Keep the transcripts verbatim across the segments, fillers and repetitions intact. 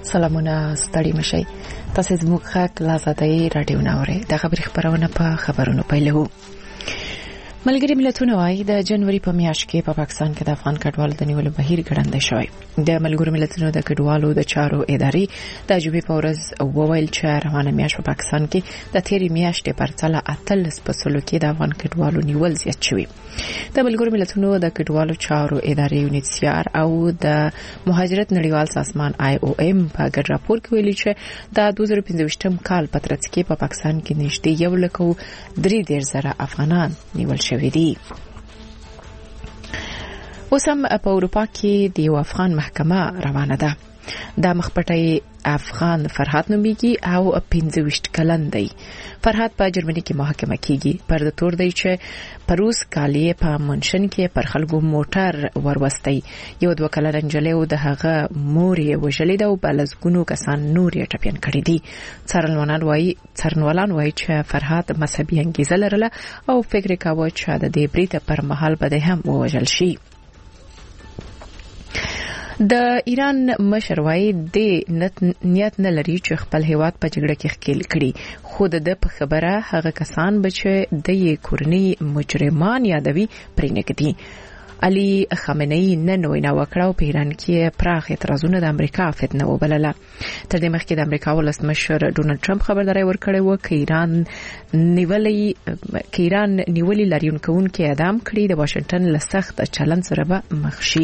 سلامونه ستړي مشي تاسو زموږ خاک لازادای رادیو ناوړې د خبري خبرونه په خبرونو پیلو ملګری ملتونه وايي د جنوري په میاشت کې په پاکستان کې د افغان کډوالو د نیولو بهیر ګړندې شوی د ملګری ملتونو د کډوالو د چارو ادارې د جوبې په ورځ وویل چې روانه میاشت په پاکستان کې د تیرې میاشتې پرتله اتلس په سلو کې د افغان کډوالو نیول زیات شوی د ملګری ملتونو د کډوالو چارو ادارې یونیسیار او د مهاجرت نړیوال سازمان آی او ایم په ګډ راپور کې ویلي چې د دوه زره پنځه کال په ترڅ کې په پاکستان کې نږدې یو لک او درې دېرش زره افغانان نیول شوی دي. اوس هم په اروپا کې د یو افغان محکمه روانه ده. د مخپټي افغان فرحات نومیږي او پنځه ویشت کلن دی. فرحات په جرمني کې محاکمه کیږي پر د تور دی چې پروس کالی په منشن کې پر خلکو موټر وروستي یو دوه کلن انجلې او د هغه مور یې وژلې ده او بلزګونو کسان نور یې ټپيان کړی دي. څرنوالان وایي څرنوالان وایي چې فرحات مذهبي انګیزه لرله او فکر کاوه چې د دې بریټ پر مهال به هم وژل شي. د ایران مشر وايي د نیت نه لري چې خپل هیواد په جګړه کې ښکیل کړي خو د په خبره هغه کسان به چې د یې کورنۍ مجرمان یادوي پرې نګدي. علي خامنه‌ای نن وینا وکړه په ایران کې پراخ اعتراضونه د امریکا فتنه وبلله. تر دې مخکې د امریکا ولسمشر ډونالد ټرمپ خبرداري ورکړې و چې ایران نیولې چې ایران نیولې لاریونکون کې اعدام کړي د واشنگټن له سخت چلن سره به مخ شي.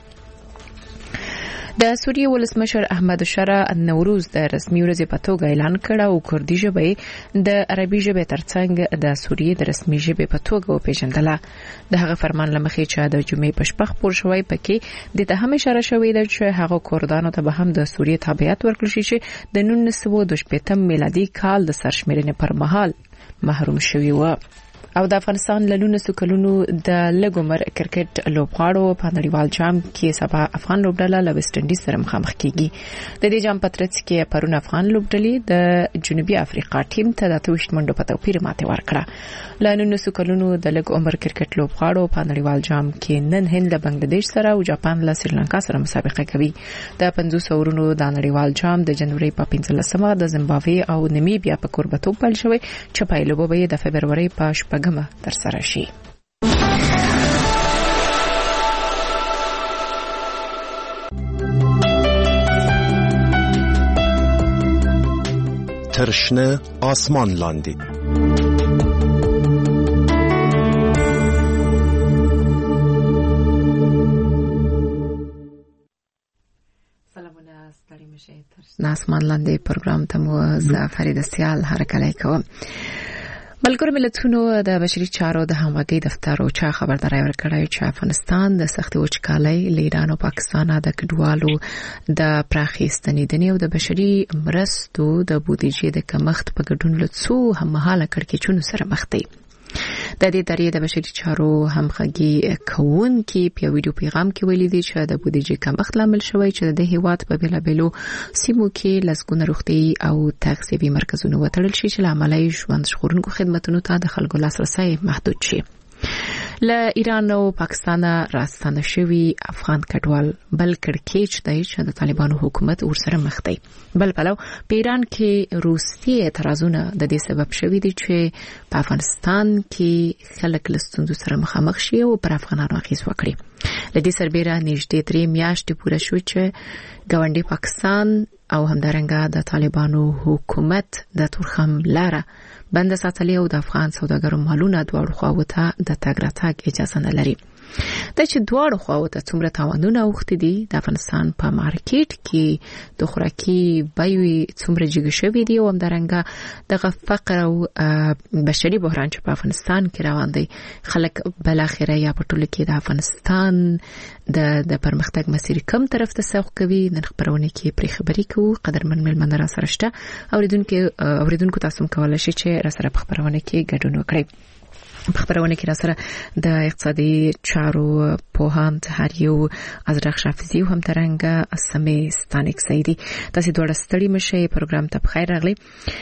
د سوریې ولسمشر احمد شرا نوروز د رسمي ورځې په توګه اعلان کړ او کردي ژبه د عربي ژبې ترڅنګ د سوریې د رسمي ژبې په توګه وپیژندله. د هغه فرمان لمخې چې د جمعې په شپه خبر شوی پکې د ته هم اشاره شوې ده چې هغه کردانو ته به هم د سوریې تابعیت ورکړي شي چې د نولس سوه دوه شپږ میلادي کال د سرشمېرنې پر مهال محروم شوی و. او د افغانستان له لونسو کلونو د لګومر کرکټ لوبغاړو په نړیوال جام کې سبا افغان لوبډله له ویسټ انډیز سره مخامخ کیږي. د دې جام په ترڅ کې پرون افغان لوبډلې د جنوبي افریقا ټیم ته د اته ویشت منډو په توپیر ماته ورکړه. له لونسو کلونو د لګومر کرکټ لوبغاړو په نړیوال جام کې نن هند له بنگلاديش سره او جاپان له سریلانکا سره مسابقه کوي. د پنځوس اورونو د نړیوال جام د جنوري په پنځلسمه د زیمبابوې او نمیبیا په کوربتوب پیل شوی چې پایلوبه به د فبرवरी په شپږمه تر سره شي. ترشنه آسمان لاندی سلامونه ستړي مشه ترشنه آسمان لاندی پروګرام ته مو زه فرید سیال حرکت کوم. ملګری ملتونو د بشري چارو د همغږي دفتر او چا خبرداري ورکړی چې افغانستان د سختي وچکالۍ ایران او پاکستان د کډوالو د پراخي ستنیدنې او د بشري مرستو د بودیجې د کمښت په ګډون له څو هممهاله کړکېچونو سره مخ دي. د دې ادارې د بشري چارو همغږي کوونکي په ویډیو پیغام کې ویلي دي چې د بودیجې کمښت لامل شوی چې د هیواد په بیلابېلو سیمو کې لسګونه روغتيایي او تغذیوي مرکزونه وتړل شي چې لامل یې ژوند ژغورونکو خدماتو ته د خلکو لاسرسي محدود شي. له ایران او پاکستان راستانه شوی افغان کډوال بل کړکېچ دی چې د طالبانو حکومت ورسره مخ دی. بل پلو په ایران کې روسي اعتراضونه د دې سبب شوي دي چې په افغانستان کې خلک له ستونزو سره مخامخ شي او پر افغانانو اغیز وکړي. له دې سربېره نږدې درې میاشتې پوره شو چې ګاونډي پاکستان او همدارنګه د طالبانو حکومت د تورخم لاره بند ساتلې او د افغان سوداګرو مالونه دواړو خواو ته د تګ راتګ اجازه نه لري. دا چې دواړو خواو ته څومره تاوانونه اوښتي دي د افغانستان په مارکیټ کې د خوراکي بیې څومره جګ شوي دي او همدارنګه دغه فقر او بشري بحران چې په افغانستان کې روان دی خلک بلاخره یا په ټوله کې د افغانستان د د پرمختګ مسیر کوم طرف ته سوق کوي نن خبرونه کې پرې خبري کوو. قدرمن ملمنه را سره شته اوریدونکو اوریدونکو تاسو کولای شئ چې را سره په خبرونه کې ګډون وکړئ. په خبرونه کې را سره د اقتصادي چارو پوهان تحریو ازرق شافزی هم ترنګ سمې ستانیک سیدی تاسو دوړه ستړي مشه پروګرام ته بخیر راغلی.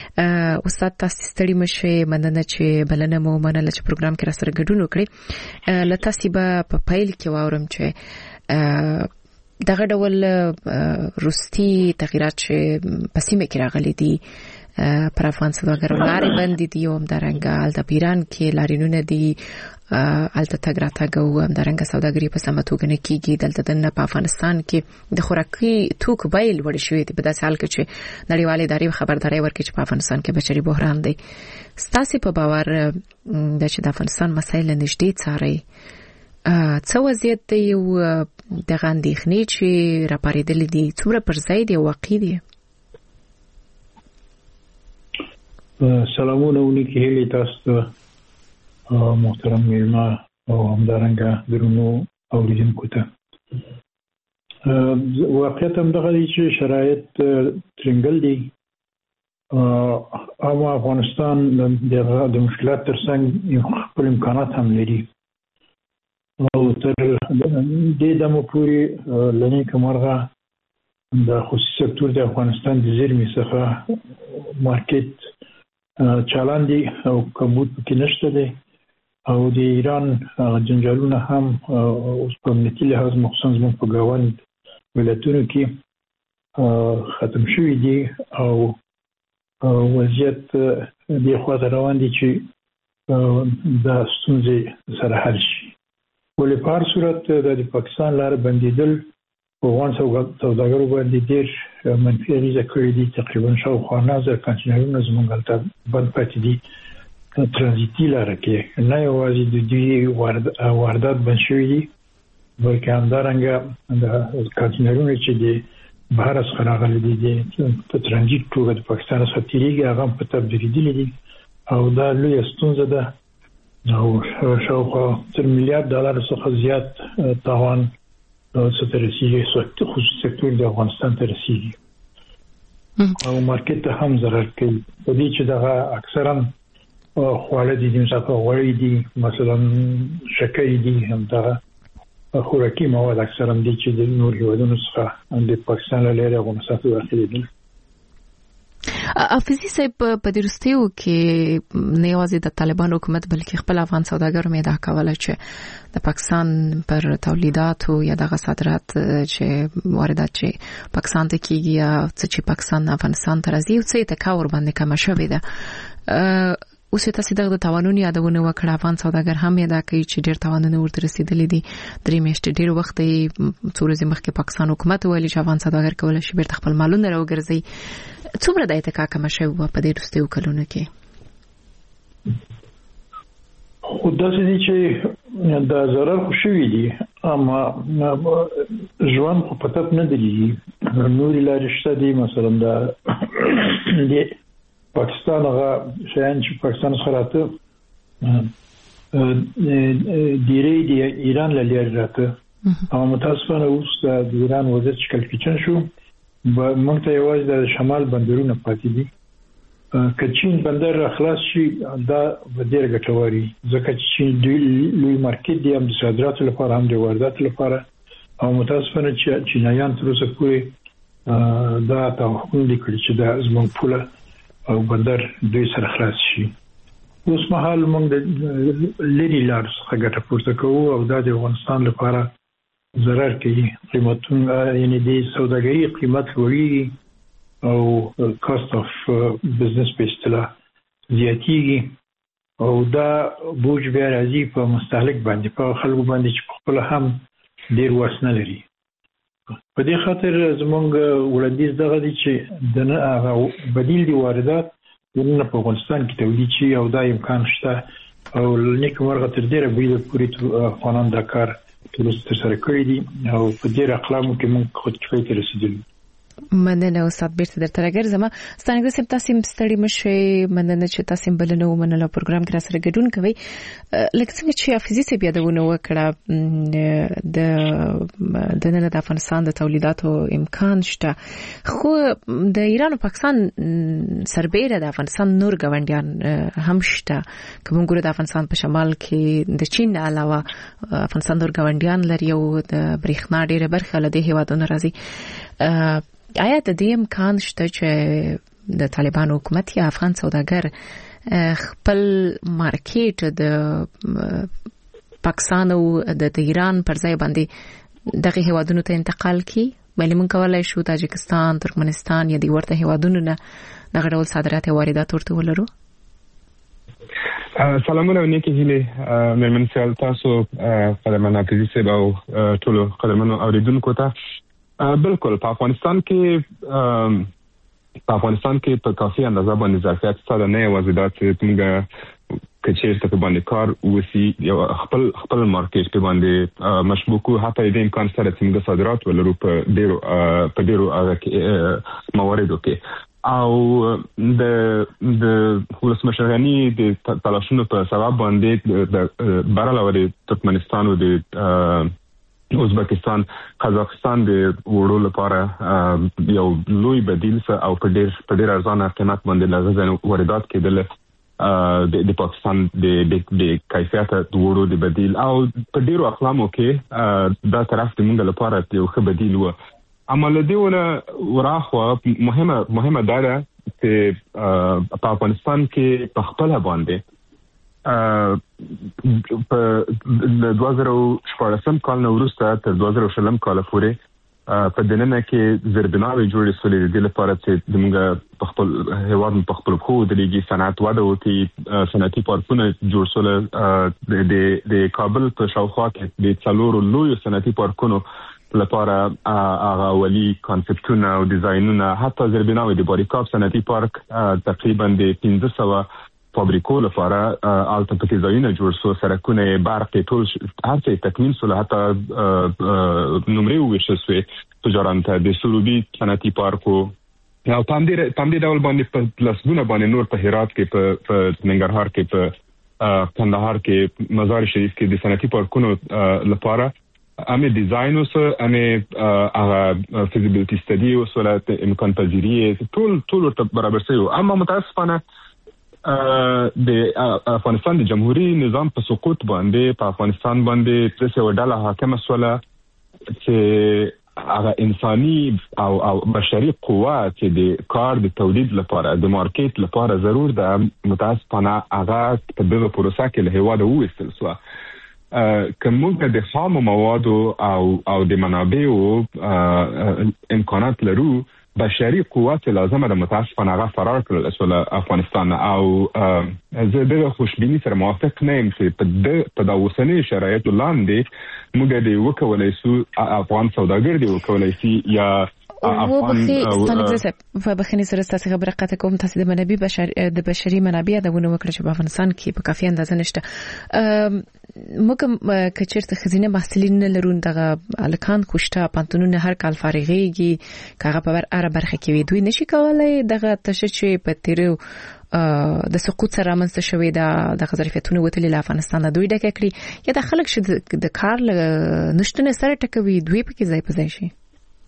استاد تاسو ستړي مشه مننه چې بلنه مو منله چې پروګرام کې را سره ګډون وکړئ. لته سیبه په پایل کې واورم چې دغه ډول روستي تغیرات چې په سیمه کې راغلي دي پر افغان سوداګرو لارې بندې دي او همدارنګه د ایران کې لارینونه دي الته تګ راتګ او همدارنګه سوداګري په سمه توګه نه کیږي. دلته د په افغانستان کې د خوراکي توکو بیل لوړ شوی دی په داسې حال کې چې نړیوالې ادارې خبرداري ورکړي چې په افغانستان کې بشري بحران دی. ستاسو په باور د چې د افغانستان مسایل نږدې څاري څه وضعیت دی او د غندېخنې چې راپارېدلې دي څومره پر ځای دی او واقع دي؟ سلامونه ونیکي هیلې تاسو محترم میلمه او همدارنګه درنو اوریدونکو ته. واقعیت هم دغه دی چې شرایط ترنګل دي او افغانستان د مشکلات ترڅنګ یو خپل امکانات هم لري او تر دې دمو پورې لنی کومرغه د خصوصي سکتور د افغانستان د زیرمې څخه مارکیټ چالان دي او کمبود پکې نشته دي او د ایران جنجالونه هم اوس په امنیتي لحاظ مخصوصا زموږ په ګاونډ ولایتونو کې ختم شوي دي او وضعیت دې خواته روان دي چې دا ستونزې سره حل شي. ولې په هر صورت د پاکستان لاره بندېدل په افغان سوداګرو باندې ډېر منفي اغېزه کړې دي. تقریبا شاوخوا نه زره کانټینرونه زموږ هلته بند پاتې دي ترانزیتي لاره کې، نه یوازې د دوی واردات بند شوي دي بلکې همدارنګه د کانټینرونه چې د بهر څخه راغلي دي په ترانزیت توګه د پاکستان څخه تېرېږي هغه هم په تبدیلېدلي دي او دا لویه ستونزه ده او شاوخوا تر میلیارډ ډالر څخه زیات تاوان څه ته رسېږي خصوصي سکتور د افغانستان ته رسېږي او مارکیټ ته هم ضرر کوي. په دې چې دغه اکثرا خواړه دي مثلا غوړي دي مثلا شکر دي همدغه خوراکي مواد اکثرا دي چې د نور هیوادونو څخه د پاکستان له لارې افغانستان ته داخلي دي. افزي صاحب په دې وروستیو کې نه یوازې د طالبان حکومت بلکې خپل افغان سوداګرو مې دا کوله چې د پاکستان پر تولیداتو یا دغه صادرات چې واردات چې پاکستان ته کیږي یا چې پاکستان افغانستان ته راځي او څه تکاور باندې کم شوی ده. اوس تاسو دغه تاوانونه یادونه وکړه، افغان سوداګر هم یاد کوي چې ډېر تاوانونه ورته رسیدلې دي. درې میاشتې ډېر وخت یې څو ورځې مخکې پاکستان حکومت ویلي چې افغان سوداګر کولای شي بیرته خپل مالونه راوګرځي. څومره د اتکا کم شوی په دې وروستیو کلونو کې؟ خو داسې دي چې دا ضرر خو شوي دي اما ژوند خو پتت نه دی. نورې لارې شته دي مثلا د پاکستان هغه شیان چې پاکستان څخه راته ډیری د ایران له لارې راته او متاسفانه اوس د ایران وضعیت چې کلکچن شو موږ ته یوازې د شمال بندرونه پاتې دي. که چین بندر را خلاص شي دا به ډېر ګټوري ځکه چې چین دوی لوی مارکیټ دی هم د صادراتو لپاره هم د وارداتو لپاره او متاسفانه چې چینایان تر اوسه پورې دا توافق نه کړی چې دا زموږ پوله او بندر دوی سره خلاص شي. اوس مهال موږ د لری لار څخه ګټه پورته کوو او دا د افغانستان لپاره ضرر کوي. قیمتونه یعنی د سوداګري قیمت لوړیږي او کاست اف بزنس په اصطلاح زیاتیږي او دا بوج بیا راځي په مستهلک باندې په خلکو باندې چې خپل هم ډیر وسنه لري. په دې خاطر زمونږ وړاندیز دغه دي چې د نه بدیل دی واردات نه په افغانستان کې تولید شي او دا امکان شته او نیک مرغه تر ډیره بریده پوری افغانان دا کار تر سره کړی دي او په دې اقلامو کې موږ خود کفایت ته رسیدلی. مننه استاد بیرته درته راګرځم. ستانګره سم تاسو ستړي مشه مننه چې تاسو بلنه ومنله پروګرام کې را سره ګډون کوي. لکه څنګه چې حافظي سي بیا دونه وکړه د د نن د افغانستان د تولیداتو امکان شته خو د ایران او پاکستان سربېره د افغانستان نور ګاونډیان هم شته. کوم ګوره د افغانستان په شمال کې د چین علاوه افغانستان نور ګاونډیان لري او د برېښنا ډېره برخه له دې هیوادونو راځي. آیا د دې امکان شته چې د طالبان حکومت یا افغان سوداګر خپل مارکیټ د پاکستان او د ایران پر ځای باندې دغه هیوادونو ته انتقال کی ولی مونږ کولای شو تاجکستان ترکمنستان یا دی ورته هیوادونو نه دغه ډول صادرات او واردات ورته ولرو. سلامونه نیکی هیله مېرمن سیال تاسو قدرمن حافظي صاحب او ټول قدرمنو اوریدونکو ته بالکل په افغانستان کې په افغانستان کې په کافي اندازه باندې ظرفیت ستاسو نه یوازې دا چې موږ کچیر ته باندې کار وسی یو خپل خپل مارکیټ په باندې مشبوکو حتی د امکان سره چې موږ صادرات ولرو په ډیرو په ډیرو مواردو کې او د د ولسمشرغنی د تلاشونو په سبب باندې د بارالو د ترکمنستان او د ازبکستان قزاقستان د وړو لپاره یو لوی بدیل او په ډیر په ډیر ارزانه قیمت باندې لغزن واردات کېدل د د پاکستان د د کیفیت د وړو د بدیل او په ډیرو اقلامو کې دا طرف د موږ لپاره یو ښه بدیل و. عمل دیونه وراخوا مهمه مهمه ده چې په افغانستان کې په خپل باندې په دوه زره شپږم کال نو وروسته تر دوه زره شلم کال پورې په دننه کې زربناوي جوړې سولې د لپاره چې موږ په خپل هیواد په خپل خو د لګي صنعت واده وکي صنعتي پارکونه جوړ سول د د کابل په شاوخوا کې د څلورو لوی صنعتي پارکونو لپاره هغه ولي کانسپټونه او ډیزاینونه حتی زربناوي د باریکاب صنعتي پارک تقریبا د پنځه سوه فابریکو لپاره الته پکې ځایونه جوړ شو سرکونه برق ټول هر څه تکمیل شول حتی نمرې وشو شوې تجارت د سروبي صنعتي پارکو او پام دې پام دې ډول باندې په لاسونه باندې نور په هرات کې په ننګرهار کې په کندهار کې مزار شریف کې د صنعتي پارکونو لپاره امه ډیزاین اوس امه هغه فیزیبিলিټی سټډي او سولات امکان پذیری ټول ټول ته برابر شوی اما متاسفانه د افغانستان د جمهوریت نظام په سقوط باندې په افغانستان باندې څه وډاله حاکمه سوله چې هغه انساني او او بشري قوت چې د کار د تولید لپاره د مارکیټ لپاره ضرور ده متاسفانه هغه په دغه پروسه کې له هواده وېستل شو. کومه د خام موادو او او د منابعو امکانات لرو بشري قوت لازمه د متاسفانه هغه فرار کړل اسول افغانستان او زه د خوشبینی سره موافق نه یم چې په د په داوسنی شرایطو لاندې موږ د وکولای سو افغان سوداګر دی وکولای شي یا وبخي استانګزه په بخنی سره تاسو خبره قطه کوم تاسو د منابع بشر د بشري منابع د ونه وکړه چې په افغانستان کې په کافي اندازه نشته موږ کچرته خزینه محصلین نه لرون دغه الکان کوشته پانتونونه هر کال فارغيږي کاغه په اره برخه کې وي دوی نشي کولای دغه تشچې په تیرو د سقوط سره منځ شوی د ظرفیتونو وتلې له افغانستان د دوی ډکه کړی یا د خلک چې د کار نشټنه سره ټکوي دوی په کې ځای په ځای شي.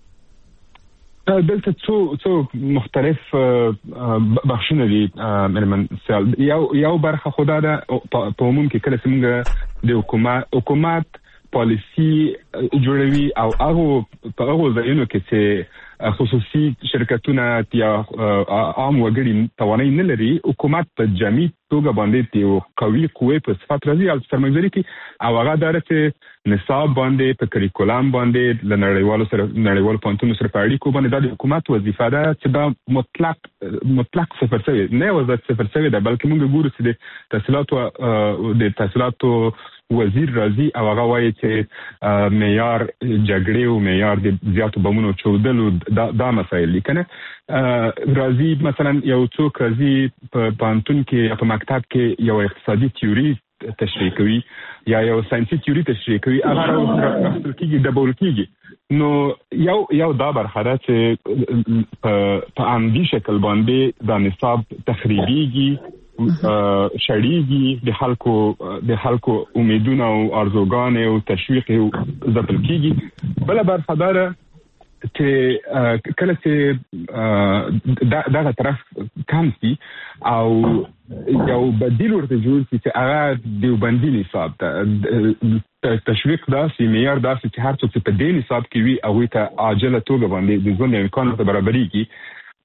دلته څو څو مختلف بخشونه دي مېرمن سیال یو یو برخه خدا ده په عموم کې کله څنګه د حکومت حکومت پالیسی جوړوي او هغه په هغه ځایونو کې چې خصوصي شرکتونه یا عام وګړي توانایي نه لري حکومت په جامع توګه باندې یو قوي قوه په صفات راځي او سرمایه‌ګذاري کې او هغه درته نصاب باندې په کریکولم باندې د نړیوالو سره نړیوالو پانتونو سره په اړیکو باندې د حکومت وظیفه ده چې دا مطلق مطلق صفر شوی نه وځي صفر شوی ده بلکې موږ ګورو چې د تحصیلاتو د تحصیلاتو وزیر راضي او هغه وایي چې معیار جګړې او معیار د زیاتو بمونو چودلو دا, دا مسایل لیکنه راضي مثلا یو څوک راضي په پانتون کې یا په مکتب کې یو اقتصادي تیوري تشریح کوي یا یو ساينسي تیوري تشریح کوي هغه راځي کېږي د بول کېږي نو یو یو دا برخه ده چې په عمدي شکل باندې د نصاب تخریبيږي شړېږي د خلکو د خلکو امیدونه او ارزوګان او تشویق او ځپل کېږي بل برخه ده چې کله چې دغه طرف کم شي او یو بدیل ورته جوړ شي چې هغه دیوبندي نصاب ته تشویق داسې معیار داسې چې هر څوک په دې نصاب کې وي او ته عاجله توګه باندې د ژوند امکانات برابرېږي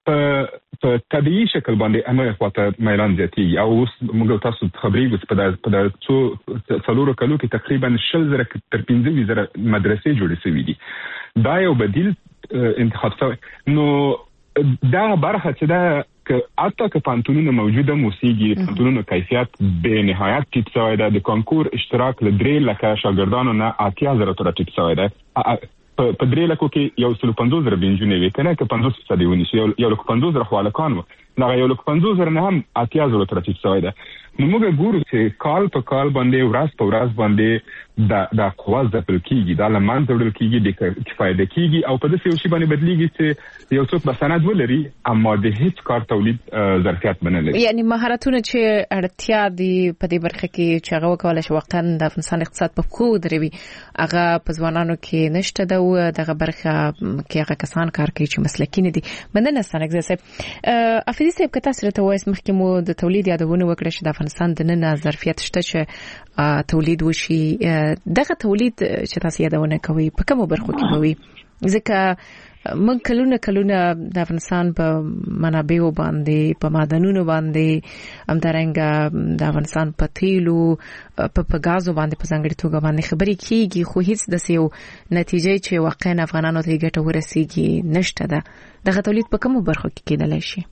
په طبيعي شکل باندې امر خواته میلان زیاتیږي او اوس موږ تاسو خبرې وس په د په د څو څلورو کلو کې تقریبا شل زره تر پنځه زره مدرسې جوړې شوې دي دا یو بدیل انتخاب شوی نو دا برخه چې دا که حتی که پانتونونه موجوده موسیقي پانتونونه کیفیت به نهایت ټیټ شوی دی د کانکور اشتراک ل درې لکه شاګردانو نه اتیا زره تر ټیټ شوی دی په درې لکو کې یو سل پنځوس زره بنجونه وي کنه که پنځوس فیصد ونیسي یو لک پنځوس زره خالقان وو دا یو لک پنځوس زره نه هم اتیا زره تر ټیټ شوی دی نو موږ ګورو چې کال په کال باندې ورځ په ورځ باندې دا دا قواز د پلکیږي دا لمن جوړل کیږي د کفایده کیږي او په دې شی باندې بدلیږي چې یو څوک بسناد ولري اما د هیڅ کار تولید ظرفیت باندې لري یعنی مهارتونه چې اړتیا دي په دې برخه کې چې هغه وکول شي واقعا د افغانستان اقتصاد په خو دروي هغه په ځوانانو کې نشته دا دغه برخه کې هغه کسان کار کوي چې مسلکي نه دي مننه ستنګ زه افیدی صاحب کته سره ته وایس مخکې مو د تولید یادونه وکړه چې د افغانستان د نن ظرفیت شته چې تولید وشي دغه تولید چې تاسو یادونه کوي په کومو برخو کې وي ځکه موږ کلونه کلونه د افغانستان په منابعو باندې په معدنونو باندې همدارنګه د افغانستان په تیلو په په غازو باندې په ځانګړي توګه باندې خبرې کیږي خو هیڅ د سیو نتیجې چې واقعا افغانانو ته ګټه ورسیږي نشته ده دغه تولید په کومو برخو کې کېدلی شي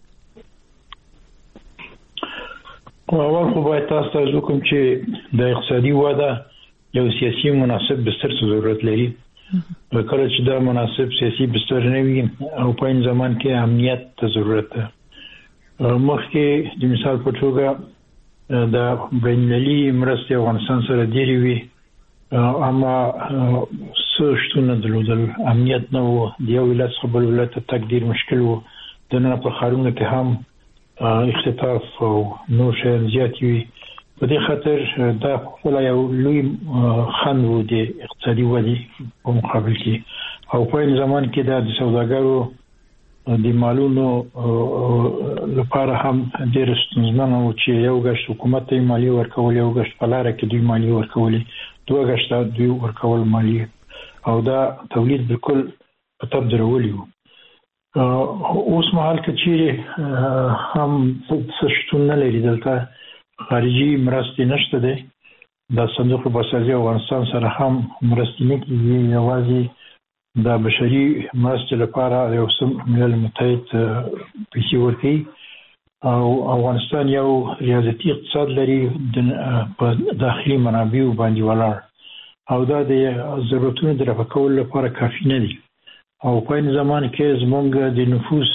اول خو باید تاسو ته وکم چې د اقتصادي وده یو سیاسي مناسب بستر ضرورت لري کله چې دا مناسب سیاسي بستر نه وي او په این زمان کې امنیت ته ضرورت ده مخکې د مثال په توګه د بینالمللي مرستې افغانستان سره ډېرې وي اما څه شتون درلودل امنیت نه و د یو ولایت څخه بل ولایت ته تګ ډېر مشکل و د نن په ښارونو کې هم اختطاف او نور شیان زیات وي په دې خاطر دا خپل یو لوی خنډ و د اقتصادي ودې په مقابل کې او په این زمان کې د سوداګرو د مالونو لپاره هم ډېر ستونزمن و چې یو غشت حکومت ته مالی ورکول یو غشت په لار کې دوی مالی ورکول دوه غشت دوی ورکول مالی او دا تولید بالکل په تب درولي و اوس مهال کې چې هم څه شتون نه لري دلته خارجي مرستې نشته ده د صندوق بسازي افغانستان سره هم مرستې نه کیږي یوازې د بشري مرستې لپاره یو سم ملل متحد پیسې ورکوي او افغانستان یو ریاضتي اقتصاد لري په داخلي منابعو باندې ولاړ او دا د ضرورتونو د رفع کولو لپاره کافي نه دي او په این زمان کې زمونږ د نفوس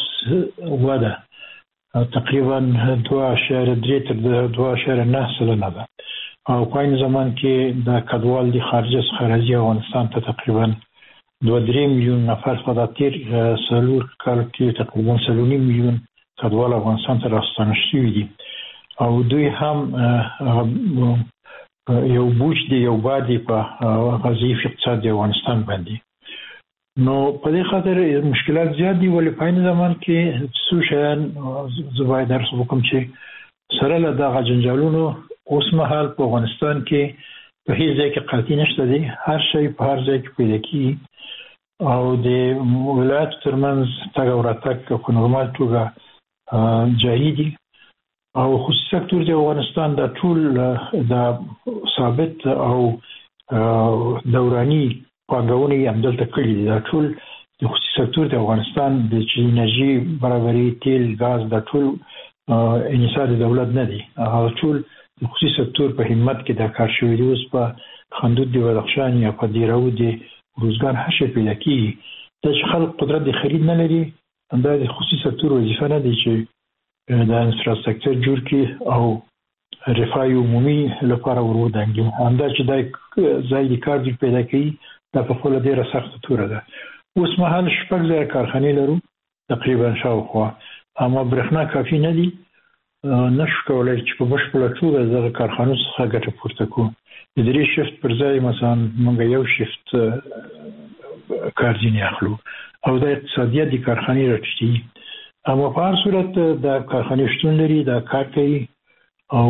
وده تقریبا دوه اعشاریه درې تر دوه اعشاریه نه سلنه ده او په این زمان کې د کډوال د خارجه څخه راځي افغانستان ته تقریبا دوه درې میلیون نفر په داتیر سلور کال کې تقریبا سلونی میلیون کډوال افغانستان ته راستنه شوي دي او دوی هم یو بوج دی یو بادي په غذایی اقتصاد د افغانستان باندې نو په دې خاطر مشکلات زیات دي ولې په این زمان کې څو شیان زبای درس وکم چې سره له دغه جنجالونو اوس مهال په افغانستان کې په هیڅ ځای کې قحطي نشته دي هر شی په هر ځای کې پیدا کیږي او د ولایت ترمنځ تګ او راتګ په نورمال توګه جاري دي او خصوصي سکتور د افغانستان د ټول د ثابت او دوراني پانګونې هم دلته کړي دي دا ټول د خصوصي سکتور د افغانستان د انرژي برابرۍ تیل غاز د ټول انحصار د دولت نه دي هغه ټول د خصوصي سکتور په همت کې د کار شوی دی اوس په خندود د بدخشان یا په دیراو د روزګار هشه پیدا کیږي د خلک قدرت د خرید نه لري دا د خصوصي سکتور وظیفه نه دي چې د انفراستراکچر جوړ کړي او رفاه عمومي لپاره ورودانګي همدا چې د ځای د کار پیدا کوي دا په خپل ډیره سخت توره ده اوس مهال شپږ ځای کارخانې لرو تقریبا شاوخوا اما برېښنا کافي نه دي نشو کولای چې په بشپړه توګه دغه کارخانو څخه ګټه پورته کړو د درې شفت پر ځای مثلا موږ یو شفت کار ځینې اخلو او د اقتصادیت د کارخانې راټیټي اما په هر صورت د کارخانې شتون لري دا کار کوي او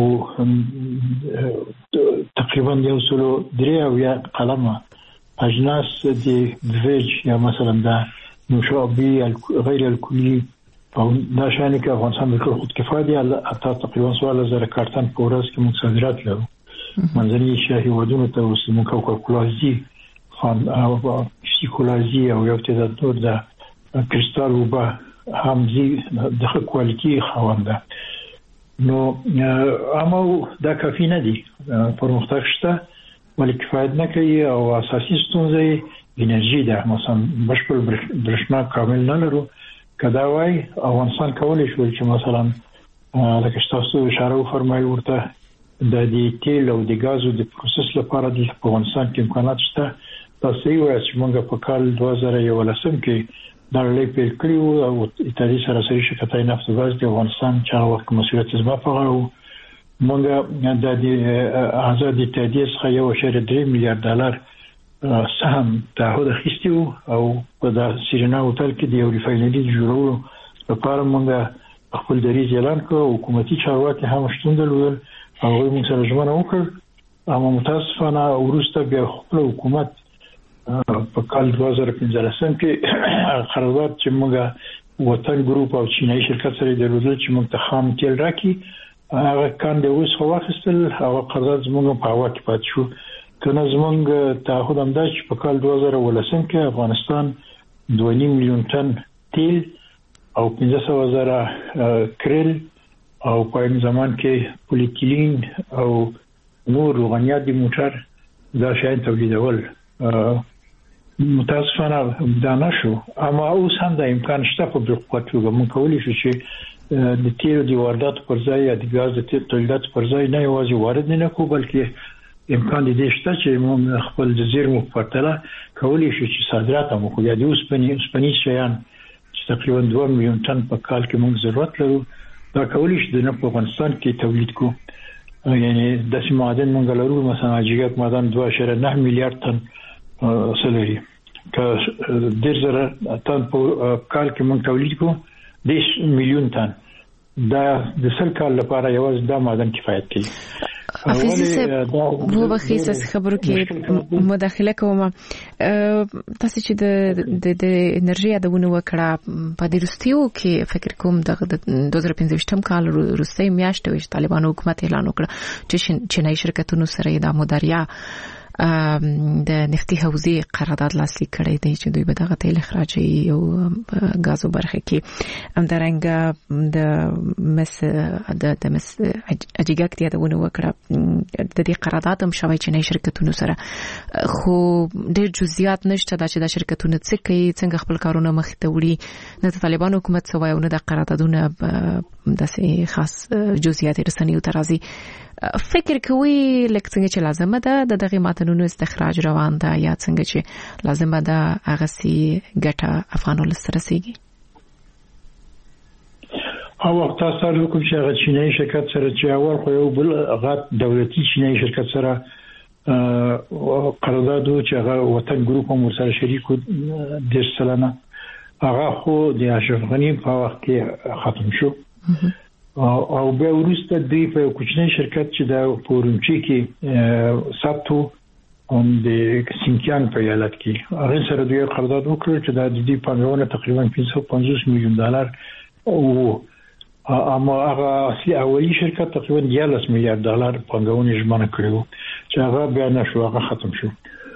تقریبا یو سلو درې او یا قلمه اجناس د ویج یا مثلا د نوشابه غیر الکلی او دا شانې کې افغانستان بالکل خودکفا دی حتی تقریبا سوال زره کارتن په ورځ کې موږ صادرات لرو منځني شاهي ودونه ته اوس موږ کوکولازي خان او سیکولازي او یو تعداد نور د کریستال وبا همزي د کوالټي خوانده نو اما دا کافي نه دي پرمختګ شته ولی کفایت نه کوي او اساسي ستونزې انرژي ده مثلا بشپړ برښنا کامل نه لرو کدا وای افغانستان کولای شو چې مثلا لکه تاسو اشاره وفرمایي ورته د دې تیل او د غازو د پروسس لپاره د افغانستان کې امکانات شته تاسو یې وایي چې موږ په کال دوه زره یولسم کې دا لې په کلیو او ایتالیا سره سره شرکتای نفت او غاز د افغانستان چې وخت مسؤلیت زما په غاړه موږ د آزادي تادیس خو یو شری درې میلیارډ ډالر سهم تعهد اخیستو او په د سیرینا هوټل کې د یو ریفاینري جوړولو لپاره موږ خپل دریځ اعلان کړ حکومتي چارواکي هم شتون درلودل او موږ سره ژمنه وکړه اما متاسفانه ورسته بیا خپل حکومت په کال دوه زره پنځلسم کې قرارداد چې موږ وطن ګروپ او چینایي شرکت سره درلودل چې موږ ته خام تیل راکړي هغه کاندې اوس خو واخیستل هغه قرارداد زموږ په هوا کې پات شو کنه زموږ تعهد هم دا چې په کال دوه زره ولسم کې افغانستان دوه نیم میلیون ټن تیل او پنځه سوه زره کریل او په این زمان کې پولیتیلین او نور روغنیات د موټر دا شاید تولیدول متاسفانه دا نشو اما اوس هم د امکان شته په بقوتو موږ کولی شو چې د تیل د واردات پر ځای د غاز د تولیدات پر ځای نه یوازې وارد نه کو بلکې امکان دې شته چې موږ خپل د زیرمو په پرتله کولی شو چې صادرات هم وکړو د اوسپنې اوسپنې شیان چې تقریبا دوه میلیون ټن په کال کې موږ ضرورت لرو دا کولی شو د په افغانستان کې تولید کو یعنی د سیمادن موږ لرو مثلا اجیګات مادن دوه اعشاریه نه میلیارډ ټن سلري که ډیر زره ټن په کال کې موږ تولید کو دیش میلیون ټن دا د سل کال لپاره یوازې دا مادن کفایت کوي افیزی صاحب وو بخیس از خبرو کې مداخله کوم تاسو چې د د انرژي یادونه وکړه په د روسیو کې فکر کوم د دوه زره پنځه کال روسي میاشت وش طالبانو حکومت اعلان وکړ چې چینایي شرکتونو سره د مداریا د نفتي حوزې قرارداد لاسلیک کړی دی چې دوی به دغه تیل اخراجي او غازو برخه کې همدارنګه د مس د د مس اجیګاک دی دا ونه وکړه د دې قرارداد هم شوی چې نه شرکتونو سره خو ډېر جزئیات نشته دا چې د شرکتونو څخه کوي څنګه خپل کارونه مخ ته وړي نه طالبان حکومت سوای او نه د قراردادونه داسې خاص جزئیات رسنیو ترازی فکر کوي لکه څنګه چې لازمه ده د دغه ماتنونو استخراج روان ده یا څنګه چې لازمه ده هغه سي ګټه افغانو لسره سيږي او وخت تاسو کوم چې هغه چینایي شرکت سره چې اول خو یو بل هغه دولتي چینایي شرکت سره قرارداد چې هغه وطن ګروپ هم سره شریک د سلانه هغه خو د اشرف غنی په وخت کې ختم شو او به ورسته دی په کوچنی شرکت چې د پورونچي کې ساتو هم د سینکیان په ایالت کې هغه سره دوی قرارداد وکړ چې د دې پنځونه تقریبا پنځه سوه پنځوس میلیون ډالر او اما هغه اصلي اولی شرکت تقریبا یازده میلیارډ ډالر پنځونه ژمنه کړو چې هغه بیا نشو هغه ختم شو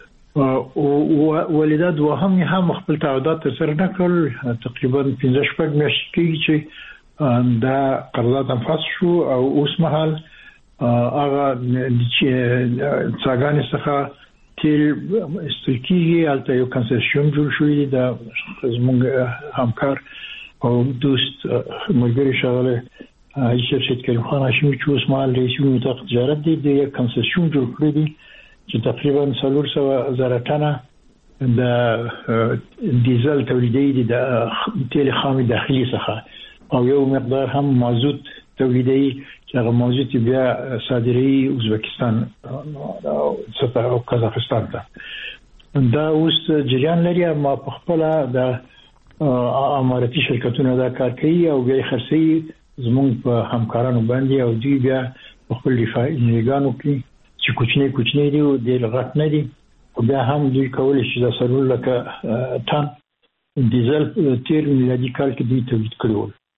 او ولادت وهم هم خپل تعهدات سره نه کړل تقریبا پنځه شپږ میاشتې کې چې دا قرارداد هم فاس شو او اوس مهال هغه چې څنګه څخه تیل استرکیږي البته یو کنسیشن جوړ شوی دا زموږ همکار او دوست ملګری شغله ایشب شتکری خان هاشمی چې اوس مهال رئیس وزرا تجارت دی د یو کنسیشن جوړ کړی دی چې تقریبا څلور سوه زره ټنه د ډیزل تولیدي د تیل خام داخلي څخه او یو مقدار هم مازوت تولیدي چې هغه مازوت بیا صادري ازبکستان او قزاقستان ته دا اوس جریان لري اما په خپل د اماراتي شرکتونو دا کار کوي او بیا خرڅي زموږ په همکارانو باندې او دوی بیا په خپل دفاعیګانو کې چې کوچنی کوچنی دی او د لغت نه دي او بیا هم دوی کولی شي د سرور لکه ټن ډیزل تیر میلادي کال کې دوی تولید کړو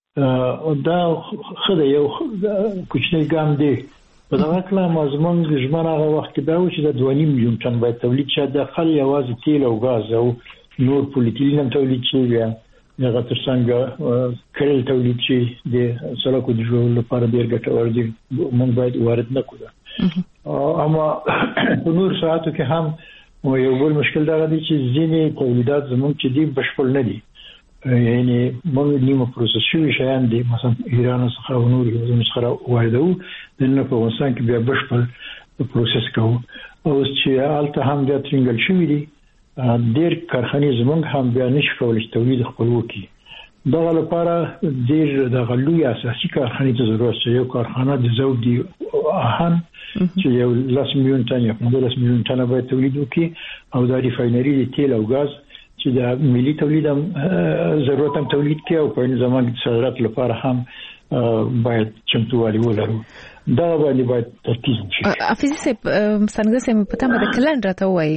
دا خدای یو کوچنی ګام دی په دا کله مزمن ژمنه هغه وخت کې دا و چې د دوه نیم میلیون ټن باید تولید شي د خل یوازې تیل او غاز او نور پولیټیلین تولید شي یا هغه ترڅنګ کړل تولید شي د سړکو د جوړولو لپاره ډیر ګټور دي موږ باید وارد نه کړو اما په نور ساعتو کې هم یو بل مشکل دا دی چې ځینې تولیدات زموږ چې دي بشپړ نه دي یعنی موږ نیمه پروسس شوي شیان دي مثلا ایران څخه او نور هیوادونو څخه واردوو د نن په افغانستان کې بیا بشپړ پروسس کوو او چې هلته هم بیا ترنګل شوي دي ډېر کارخانې زموږ هم بیا نشي کولی چې تولید خپل وکړي دغه لپاره ډېر د غلوی اساسي کارخانې ته ضرورت شي یو کارخانه د زود دی اهن چې یو لاس میلیون ټن یا پنځلس میلیون ټن باید تولید وکړي او د ریفاینري د تیل او غاز چې د ملي تولید هم ضرورت هم تولید کوي او په زمان کې صادرات لپاره هم باید چمتووالی ولرو دا باندې باید ترکیز وشي افیزي صاحب څنګه سم پته مده کلن راته وای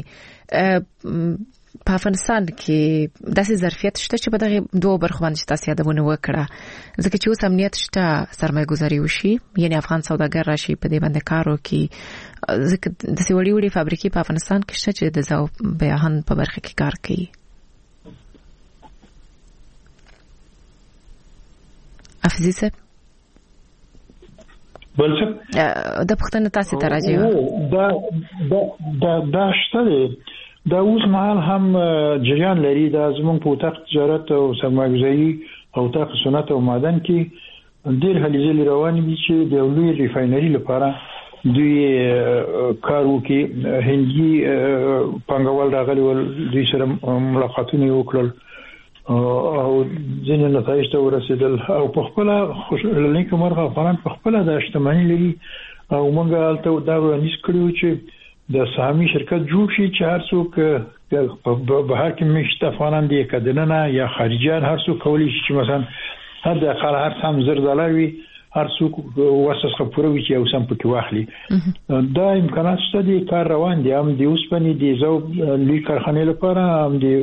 په افغانستان کې داسې ظرفیت شته چې په دغه دوه برخو باندې تاسو یادونه وکړه ځکه چې اوس امنیت شته سرمایه‌ګذاري وشي یعنی افغان سوداګر راشي په دې باندې کار وکړي ځکه د سیوړي وړي فابریکې په افغانستان کې شته چې د زاو بیاهن په برخه کې کار کوي افیزي صاحب بل څه د پښتنه تاسو ته راځي دا دا دا دا شته دا اوس مهال هم جریان لري د زمون په وطاق تجارت او سرمایه‌ګذاري او وطاق صنعت او معدن کې ډېر هلې ځلې روان دي چې د لوی ریفاینري لپاره دوی کار وکړي هندي پنګوال راغلي ول دوی سره ملاقاتونه وکړل او ځینې نتایج ته ورسېدل او په خپل خوشاله کومه افغانان په خپل د اجتماعي لري او موږ هلته دا ورنيس کړو چې د سهامي شرکت جوړ شي چې هر څوک په بهر کې مشت افغانان دي کدننه یا خارجيان هر څوک کولی شي چې مثلا هر د خل هر سم زر ډالر وي هر څوک واسه خبرو چې یو سم پکې واخلي دا امکانات شته دي کار روان دي هم د اوسپنې دي زو لوی کارخانه لپاره هم دي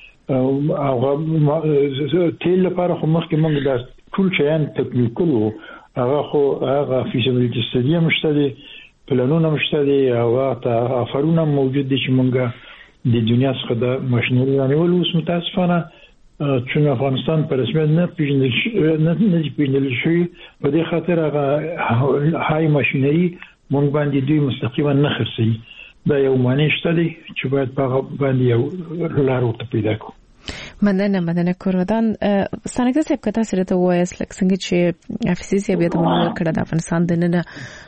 او تیل لپاره خو مخکې موږ د ټول شیان تکنیکل او هغه خو هغه فیزیبیلیټی استادي مشته دي پلانونه مشته دي او هغه افرونه موجود دي چې موږ د دنیا څخه د ماشينري رانیول اوس متاسفانه چې افغانستان په رسمیت نه پیژندل نه نه پیژندل شوی په دې خاطر هغه هاي ماشينري موږ باندې دوی مستقیما نه خرڅي دا یو معنی شته دي چې باید په باندې یو لار ورته پیدا کړو مننه مننه کوردان څنګه چې په تاسو راته وایي څنګه چې افیسي بیا د موږ کړه د افغانستان د نن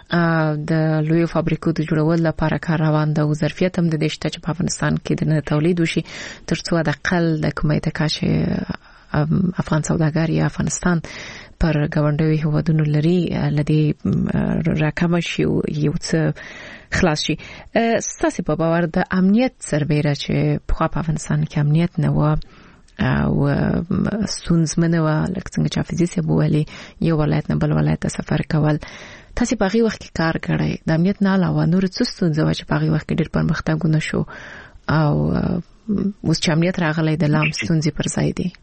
د لوی فابریکو د جوړولو لپاره کار روان ده او ظرفیت هم د دې شته چې په افغانستان کې د تولید وشي ترڅو د اقل د کومه تکاشه افغان سوداګر یا افغانستان پر غونډوي هوادونو لري لدی راکم شي یو څه خلاص شي ستاسو په باور د امنیت سربېره چې په افغانستان کې امنیت نه و او ستونزمنه و لکه څنګه چې افیزي بوالي یو ولایت نه بل ولایت ته سفر کول تاسو په هغه وخت کې کار کړی د امنیت نه علاوه نور څه ستونزه و چې په هغه وخت کې ډېر پرمختګونه شو او اوس چې امنیت راغلی د لام ستونزې پر ځای دي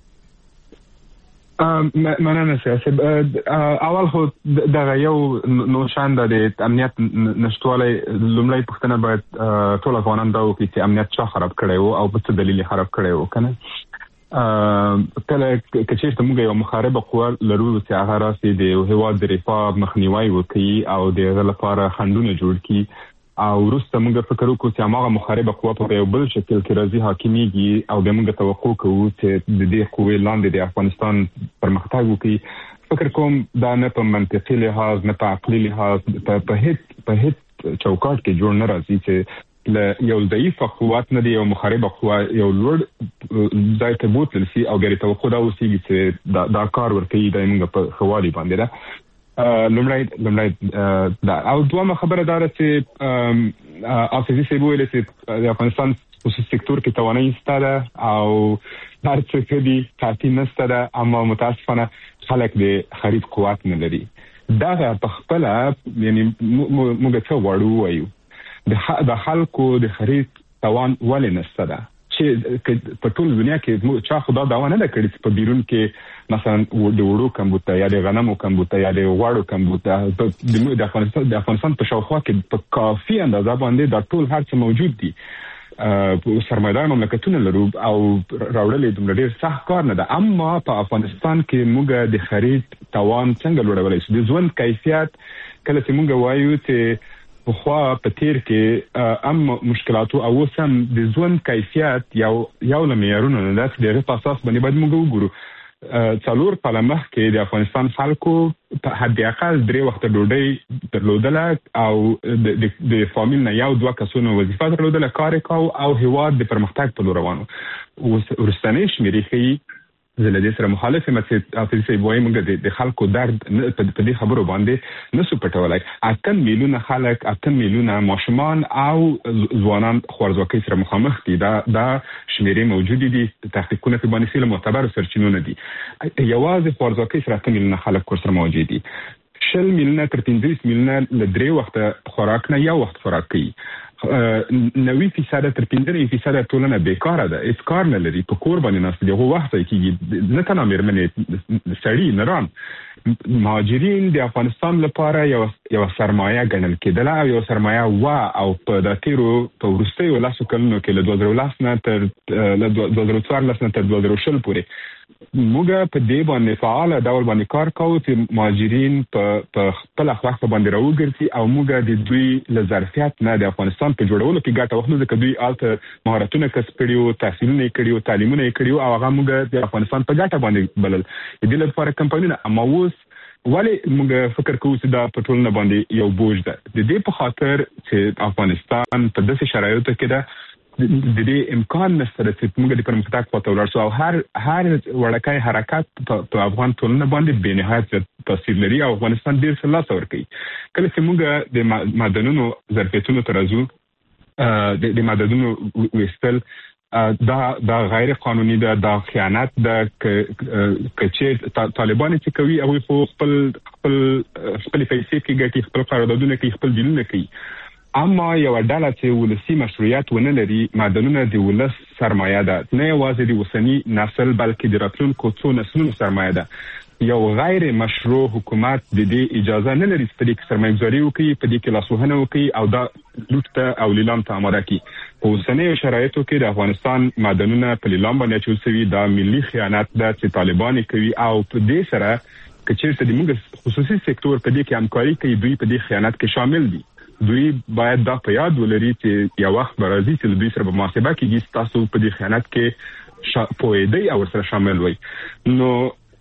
مننه سیاسي اول خو دا یو نو شان د امنیت نشټوالي لومړی پښتنه باید ټول افغانان دا وکړي چې امنیت چا خراب کړي وو او په څه دلیل خراب کړي وو کنه کله چې څه موږ یو مخاربه قوه لرو چې هغه راسي د هواد د رفاه مخنیوي وکړي او د لپاره خندونه جوړ کړي او وروسته موږ فکر وکړو چې هغه مخاربه قوه په یو بل شکل کې راځي حاکمیږي او د موږ توقع کوو چې د دې قوې لاندې د افغانستان پرمختګ وکړي فکر کوم دا نه په منطقي لحاظ نه په عقلي لحاظ په هیڅ په هیڅ چوکاټ کې جوړ نه راځي چې له یو ضعیف قوت نه دی یو مخاربه قوه یو لوړ ځای ته بوتل شي او ګری توقع دا اوسېږي چې دا کار ورکوي د موږ په خوالي باندې ده لومړی لومړی دا او دوه خبره دار چې افیزي سی بوله چې د افغانستان خصوصي سکتور کې توانایي ستاره او هر څه کې دي کافي نشته ده اما متاسفانه خلک د خرید قوت نه لري دا په خپل یعنی موږ څه وړو وایو د خلکو د خرید توان ولې نشته ده چې په ټول دنیا کې چا خدا دا نه کړی چې په بیرون کې مثلا د وړو کمبوته یا د غنمو کمبوته یا د غوړو کمبوته د افغانستان د افغانستان په شاوخوا کې په کافي اندازه باندې دا ټول هر څه موجود دي. سرمایدار مملکتونه لرو او راوړلې دومره ډیر سخت کار نه ده، اما په افغانستان کې موږ د خرید توان څنګه لوړولای شو؟ د ژوند کیفیت کله چې موږ وایو چې په خوا په تیر کې ام مشکلات او وسم د ژوند کیفیت یو یو لمعیارونه نه ده، د غو اساس باندې باید موږ وګورو. څلور کاله مخکې د افغانستان خلکو په حد اقل درې وخت ډوډۍ درلودله او د فامیل نه یو دوه کسونو وظیفه درلودله، کار کاو او هیواد د پرمختګ په لور روانو. ورستنې شمیرې ښیي زلدې سره مخالف یم چې حافظ صاحب وايي موږ د خلکو درد په دې خبرو باندې نسو پټولای. اته میلیونه خلک، اته میلیونه ماشومان او ځوانان خوارځواکۍ سره مخامخ دي. دا دا شمیرې موجود دي، تحقیقونه په باندې سره معتبر سرچینونه دي. یوازې خوارځواکۍ سره اته میلیونه خلک ورسره موجود دي. شل میلیونه تر پنځه میلیونه ل درې وخت خوراک نه یو وخت خوراک کوي. نوي فیصد تر پنځه فیصد ټولنه بیکاره ده، هیڅ کار نه لري، په کور باندې ناست دي. هغه وخت کې نه تنها مېرمنې سړي نران مهاجرین د افغانستان لپاره یو یو سرمایه ګڼل کېدله او یو سرمایه وا او په د تیرو په وروستیو لاسو کلونو کې له دوه زره لس نه تر له دوه زره څوارلس نه تر دوه زره شل پورې موږ په دې باندې فعال ډول باندې کار کوو چې مهاجرین په په خپل اخلاق باندې راوګرځي او موږ د دوی له ظرفیت نه د افغانستان په جوړولو کې ګټه واخلو، ځکه دوی الته مهارتونه کسب کړي، تحصیلونه کړي او تعلیمونه کړي او هغه موږ د افغانستان په ګټه باندې بلل. د دې لپاره کمپاینونه اما اوس ولی موږ فکر کوو چې دا په ټولنه باندې یو بوج ده. د دې په خاطر چې افغانستان په داسې شرایطو کې ده د دې امکان نشته چې موږ د پرمختګ په تور سره او هر هر وړکای حرکت په افغان ټولنه باندې به نهایت تاثیر لري او افغانستان ډیر څه لاس ورکوي. کله چې موږ د معدنونو ظرفیتونو ترازو د معدنونو وستل دا دا غیر قانوني ده، دا خیانت ده. کچې طالبان چې کوي او خپل خپل خپل پیسې کې ګټي، خپل قراردادونه کوي، خپل دیلونه کوي. اما یو ډله چې ولسی مشروعیت ونه لري، معدنونه د ولس سرمایه ده، نه یوازې د وسنی نسل بلکې د راتلونکو څو نسلونو سرمایه ده. یو غیر مشروع حکومت د دې اجازه نه لري چې په دې کې سرمایه‌ګذاري وکړي، په دې کې لاسوهنه وکړي او دا لوټ ته او لیلام ته آماده کړي. په اوسنیو شرایطو کې د افغانستان معدنونه په لیلام باندې اچول شوي، دا ملي خیانت ده چې طالبان کوي او په دې سره که چیرته د موږ خصوصي سکتور په دې کې همکاري کوي، دوی په دې خیانت کې شامل دي. دوی باید دا په یاد ولري چې یو وخت به راځي چې دوی سره په محاسبه کېږي، تاسو په دې خیانت کې پوهېدئ او ورسره شامل وئ. نو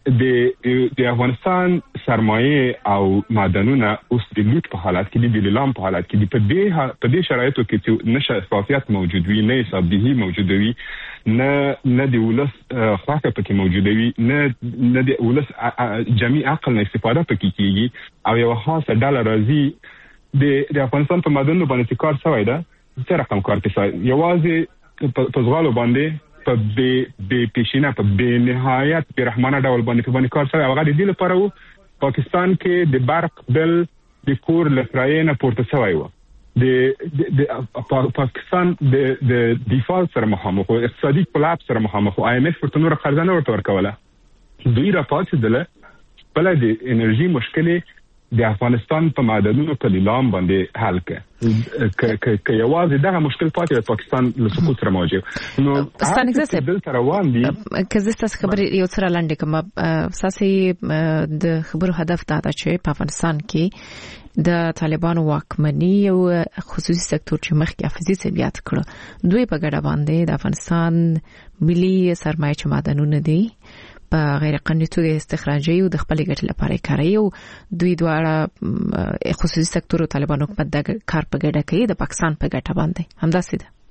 د د افغانستان سرمایه او معدنونه اوس د لوټ په حالت کې دي، د لیلام په حالت کې دي. په دې په دې شرایطو کې چې نه شفافیت موجود وي، نه حسابدهي موجود وي، نه نه د ولس خواکه پکې موجود وي، نه نه د ولس جمعي عقل نه استفاده پکې کیږي او یو خاصه ډله راځي د د افغانستان په معدنونو باندې کار شوی ده. څه رقم کار کوي؟ یوازې په ځغالو باندې په به به پیشینه په به نهایت برحمانه ډول باندې په باندې کار شوی. هغه د دې لپاره وو پاکستان کې د برق بل د کور لفراینه پورته شوی و. د د پاکستان د د دفاع سره مخامخ او اقتصادي کلاپ سره مخامخ او آی ایم ایف ورته نور قرضونه ورته ورکوله. دوی راپاتېدله بل د انرژي مشکلې د افغانستان په معدنونو په لیلام باندې حل کړ. که یوازې دغه مشکل پاتې د پاکستان له سقوط سره مواجه نو ستانګزه صاحب دلته روان دي. که زه تاسو خبرې یو څه لاندې کوم، اساسي د خبرو هدف دا ده چې په افغانستان کې د طالبانو واکمني او خصوصي سکتور چې مخکې حافظي سبيات کړو، دوی په ګډه باندې د افغانستان ملي سرمایه چې معدنونه دي په غیر قانوني توګه استخراجي او د خپل ګټې لپاره کوي او دوی دواړه خصوصي سکتور او طالبان حکومت د کار په ګډه کوي د پاکستان په ګټه باندې همداسې ده.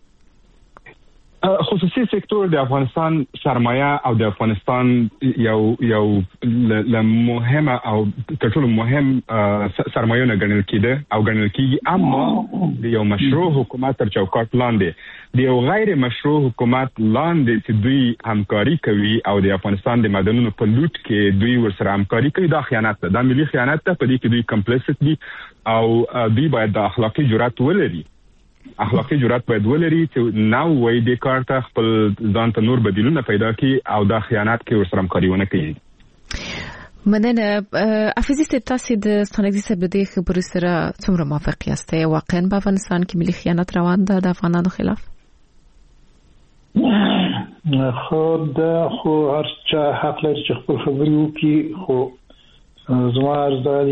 خصوصي سکتور د افغانستان سرمایه او د افغانستان یو یو ل مهمه او تر ټولو مهم سرمایه نه ګڼل کېده او ګڼل کېږي، اما د یو مشروع حکومت تر چوکاټ لاندې د یو غیر مشروع حکومت لاندې چې دوی همکاري کوي او د افغانستان د معدنونو په لوټ کې دوی ورسره همکاري کوي، دا خیانت ده، دا ملي خیانت ده. په دې کې دوی کمپلیسټ دي او دوی باید د اخلاقي جرأت ولري اخلاقي جرأت باید ولري چې نو وای د کار ته خپل ځان ته نور بدیلونه پیدا کړي او د خیانت کې ورسره همکاري ونه کوي. مننه. افیزي ستاسو د ستانګزي سبدي خبرو سره څومره موافق یاستئ؟ واقعا په افغانستان کې ملي خیانت روان ده د افغانانو خلاف؟ خو د خو هر چا حق لري چې خپل خبري وکړي، خو زما عرض دی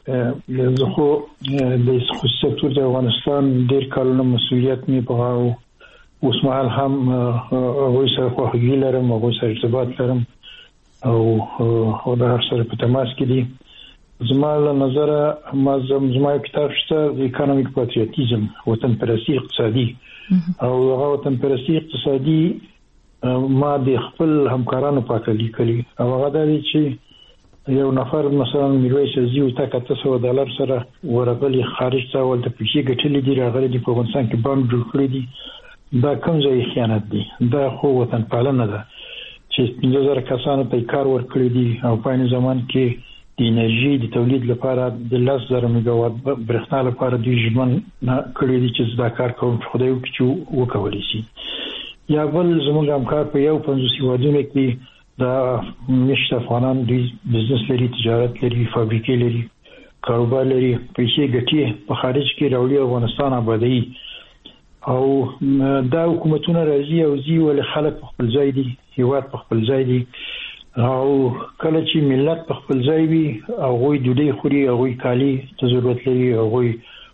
چې زه خو د خصوصي سکتور د افغانستان ډېر کلونه مسؤلیت مې په اوس مهال هم هغوی سره خواخوږي لرم، هغوی سره ارتباط لرم او او د هر سره په تماس کې دي. زما له نظره ما زما کتاب شته د اکونومیک پاتریوتیزم، وطن پرستی اقتصادي، او هغه وطن پرستی اقتصادي ما د خپل همکارانو پاته لیکلي، او هغه د چې یو نفر مثلا میرویس زیو تا کته سو ډالر سره ورغلی خارج ته ول د پیسې ګټلې دي، راغلي دي په افغانستان کې بانک جوړ کړی دي. دا کوم ځای خیانت دی؟ دا خو وطن پالنه ده چې پنځه زره کسانو ته کار ورکړي دي او په این زمان کې د انرژي د تولید لپاره د لس زره میگاوات برېښنا لپاره د ژمن کړي دي چې دا کار کوم خدای وکړي چې وکولای شي. یا بل زموږ همکار په یو پنځوس هیوادونو کې د نشته افغانان د بزنس لري، تجارت لري، فابریکې لري، کاروبار لري، پیسې ګټي په خارج کې راوړي افغانستان آبادی، او دا حکومتونه راځي او زی ول خلک په خپل ځای دي، هیواد په خپل ځای دي، او کله چې ملت په خپل ځای وي او غوي ډوډۍ خوري، او غوي کالی ته ضرورت لري، او غوي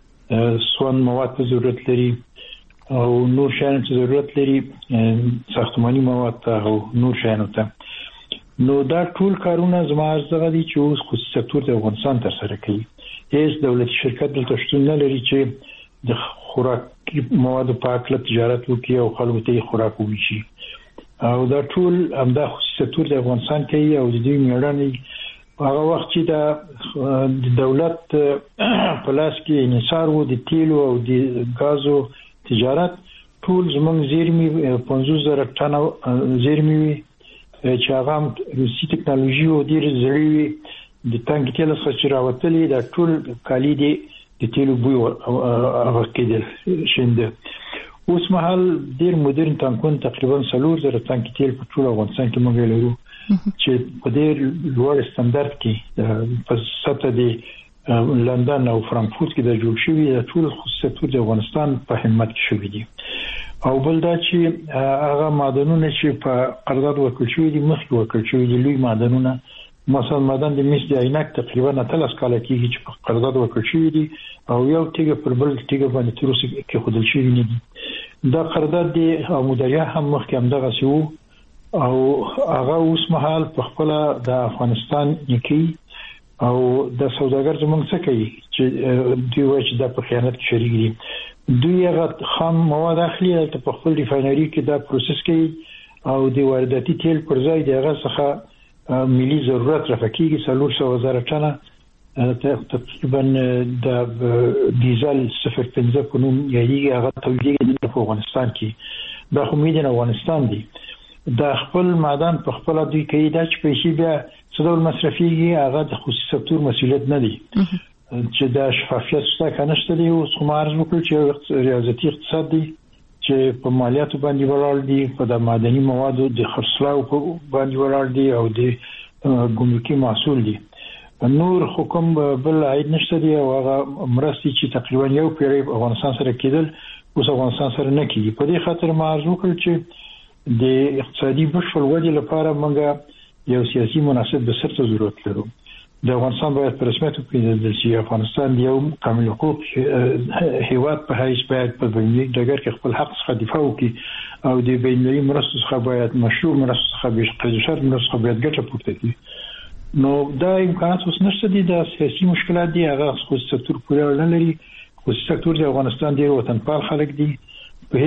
سون مواد ته ضرورت لري، او نور شیان ته ضرورت لري، ساختماني مواد ته او نور شیان ته، نو دا ټول کارونه زما ارزغه دي چې اوس خصوصي سکتور د افغانستان تر سره کوي. هیڅ دولتي شرکت دلته شتون نه لري چې د خوراکي موادو په اړه تجارت وکړي او خلکو ته خوراک وویشي، او دا ټول همدا خصوصي سکتور د افغانستان کوي. او د دې میړانې هغه وخت چې د دولت په لاس کې انحصار وو د تیلو او د غازو تجارت، ټول زمونږ زیرمې پنځوس زره ټنه زیرمې وي چې هغه روسي ټکنالوژي او ډېر زړې وي، د تانک تیل څخه چې راوتلي دا ټول کالي دي د تیلو بوی هغه کېدل شنده. اوس مهال ډېر مدرن تانکونه تقریبا څلور زره تانک تیل په ټول افغانستان کې موږ لرو چې په ډېر لوړ ستاندرد کې په سطح د لندن او فرانکفورت کې د جوړ شوی د ټول خصوصي سکتور د افغانستان په همت کې شوی دي. او بل دا چې هغه معدنونه چې په قرارداد ورکړل شوی دي، مخکې ورکړل شوی دي لوی معدنونه، مثلا معدن د مس د عینک تقریبا اتلس کال کېږي چې په قرارداد ورکړل شوی دي، او یو تیګه پر بل تیګه باندې تر اوسه کې خودل شوی نه دي. دا قرارداد دی او مدیریت هم مخکې هم دغه سیو، او هغه اوس مهال په خپل د افغانستان کې او د سوداګر زمونږ څخه کوي چې دوی وایي چې د خیانت کې شریک دي. دوی هغه خام مواد اخلي ته په خپل ریفاینري کې دا پروسس کوي، او د وارداتي تیل پر ځای دغه څخه ملي ضرورت رافقيږي څلور سوه زره ټنه تقریبا د ډیزل صفر پنځه په نوم یې هغه تولیدېږي په افغانستان کې. دا خو مې د افغانستان دي، دا خپل معدن په خپل دوی کوي، دا چې پیسې بیا څه ډول مصرفيږي هغه د خصوصي سکتور مسؤلیت نه دي چې دا شفافیت شته کنه شته دی. اوس کوم عرض وکړ چې ریاضتي اقتصاد دی چې په مالیاتو باندې ولاړ دي، په د معدني موادو د خرڅلاو په باندې ولاړ دي، او د ګمرکي محصول دي. نور حکم بل عید نشته دی، او هغه مرستې چې تقریبا یو پیړۍ افغانستان سره کېدل اوس افغانستان سره نه کېږي. په دې خاطر ما عرض وکړ چې د اقتصادي بشپړ ودې لپاره موږ یو سیاسي مناسب بسر ته ضرورت لرو. د افغانستان باید په رسمیت وپیژندل شي، افغانستان یو کامل حقوق هیواد په حیث باید په بین‌المللي ډګر کې خپل حق څخه دفاع وکړي، او د بین‌المللي مرستو څخه باید مشروع مرستو څخه به قید شرط مرستو څخه باید ګټه پورته کړي. نو دا امکانات اوس نشته دي، د سیاسي مشکلات دي، هغه خصوصي سکتور پورې اړه لري. خصوصي سکتور د افغانستان ډیر وطنپال خلک دي، په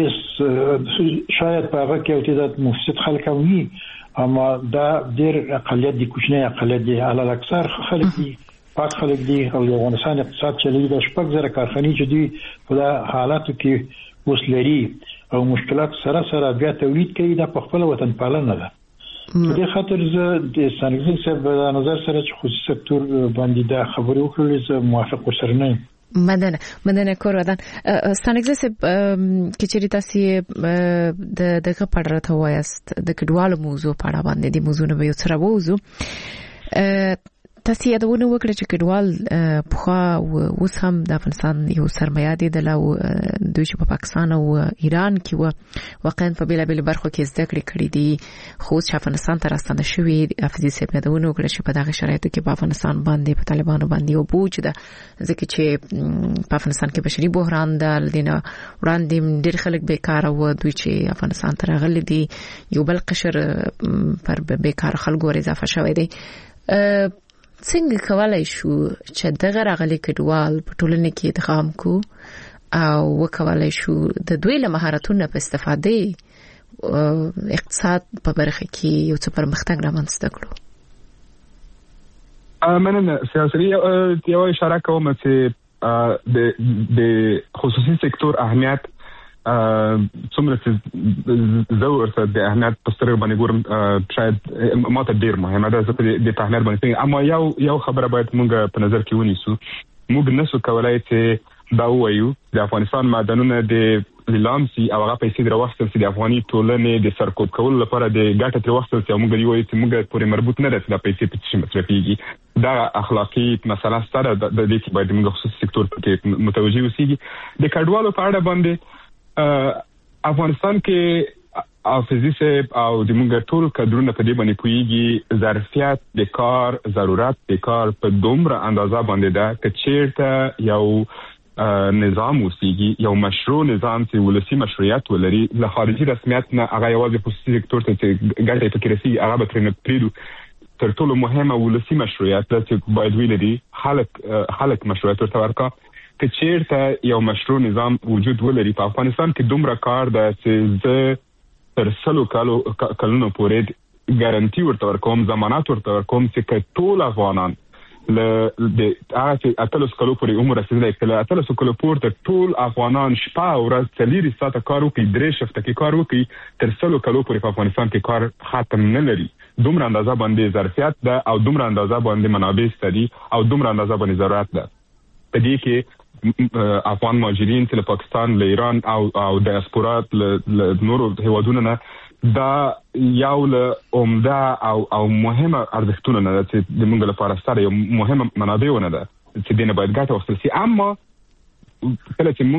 هیڅ شاید په هغه کې یو تعداد مفسد خلک هم وي، اما دا ډیر اقلیت دي، کوچنی اقلیت دي، علل اکثر خلک دي پاک خلک دي. او د افغانستان اقتصاد چلیږي د شپږ زره کارخانې چې دوی په حالاتو کې اوس لري او مشکلات سره سره بیا تولید کوي، دا په خپل وطن پالنه ده. په دې خاطر زه د ستانګزي صاحب د نظر سره چې خصوصي سکتور باندې دا خبرې وکړلې زه موافق ورسره نه یم. مننه مننه کورودان ستانګزس کې چې تاسو د دغه پړه ته وایست د کډوالو موضوع په اړه باندې د موضوع نه به سره ووزو تاسو یادونه وکړه چې کډوال په خو اوس هم د افغانستان یو سرمایه دي د لو دوی چې په پاکستان او ایران کې و واقعا په بیل بیل برخو کې زده کړې کړې دي خو چې افغانستان ته راستنه شوې افزي سیب یادونه وکړه چې په دغه شرایطو کې په افغانستان باندې په طالبانو باندې یو بوج ده ځکه چې په افغانستان کې بشري بحران ده لدينا وړاندې ډېر خلک بیکاره و دوی چې افغانستان ته راغلي دي یو بل قشر پر بیکاره خلکو ور اضافه شوی دی څنګه کولای شو چې دغه راغلي کډوال په ټولنه کې ادغام کو او وکولای شو د دوی له مهارتونو په استفادې اقتصاد په برخه کې یو څه پرمختګ رامنځته کړو؟ مننه سیاسي یو اشاره کوم چې د د خصوصي سکتور اهمیت څومره چې زه ورته د اهمیت په سترګه باندې ګورم شاید ما ته ډیر مهمه ده چې د اهمیت باندې اما یو یو خبره باید موږ په نظر کې ونیسو موږ نسو کولای چې دا وایو د افغانستان معدنونه د لیلامسي او هغه پیسې دروښتل چې د افغاني ټولنې د سرکوب کولو لپاره د ګټه دروښتل چې موږ یو چې موږ پورې مربوط نه راځي د پیسې په څیر مصرفيږي دا اخلاقی مسله ستاره د دې چې باید موږ خصوصي سکتور ته متوجي اوسېږي د کډوالو په اړه باندې افغانستان کې حافظي صاحب او د موږ ټول کډرونه په دې باندې کویږي ظرفیت د کار ضرورت د کار په دومره اندازه باندې ده چې چیرته یو نظام وسیږي یو مشروع نظام چې ولسی مشروعیت ولري له خارجي رسمیت نه هغه یوازې خصوصي سکتور ته ګټه پکې رسیږي هغه به ترنه پریدو تر ټولو مهمه ولسی مشروعیت چې باید ویلري خلک خلک مشروعیت ورته ورکا که چیرته یو مشروع نظام وجود ولري په افغانستان کې دومره کار ده چې زه تر سلو کالو کلونو پورې ګارانټي ورته ورکوم ضمانت ورته ورکوم چې ټول افغانان له د هغه اتلس کلو پورې عمر رسیدلی کله اتلس کلو پورې ټول افغانان شپه او ورځ څلوري ساعته کار وکړي درې شفته کې کار وکړي تر سلو کلو پورې په افغانستان کې کار ختم نه لري دومره اندازه باندې ظرفیت ده او دومره اندازه باندې منابع ستدي او دومره اندازه باندې ضرورت ده په دې کې افغان مهاجرین چې له پاکستان له ایران او او ډایسپورا له نورو هیوادونو نه دا یو له عمده او او مهمه ارزښتونه نه چې د موږ لپاره ستاره یو مهمه منابعونه ده چې دینه باید ګټه واخیستل شي اما کله چې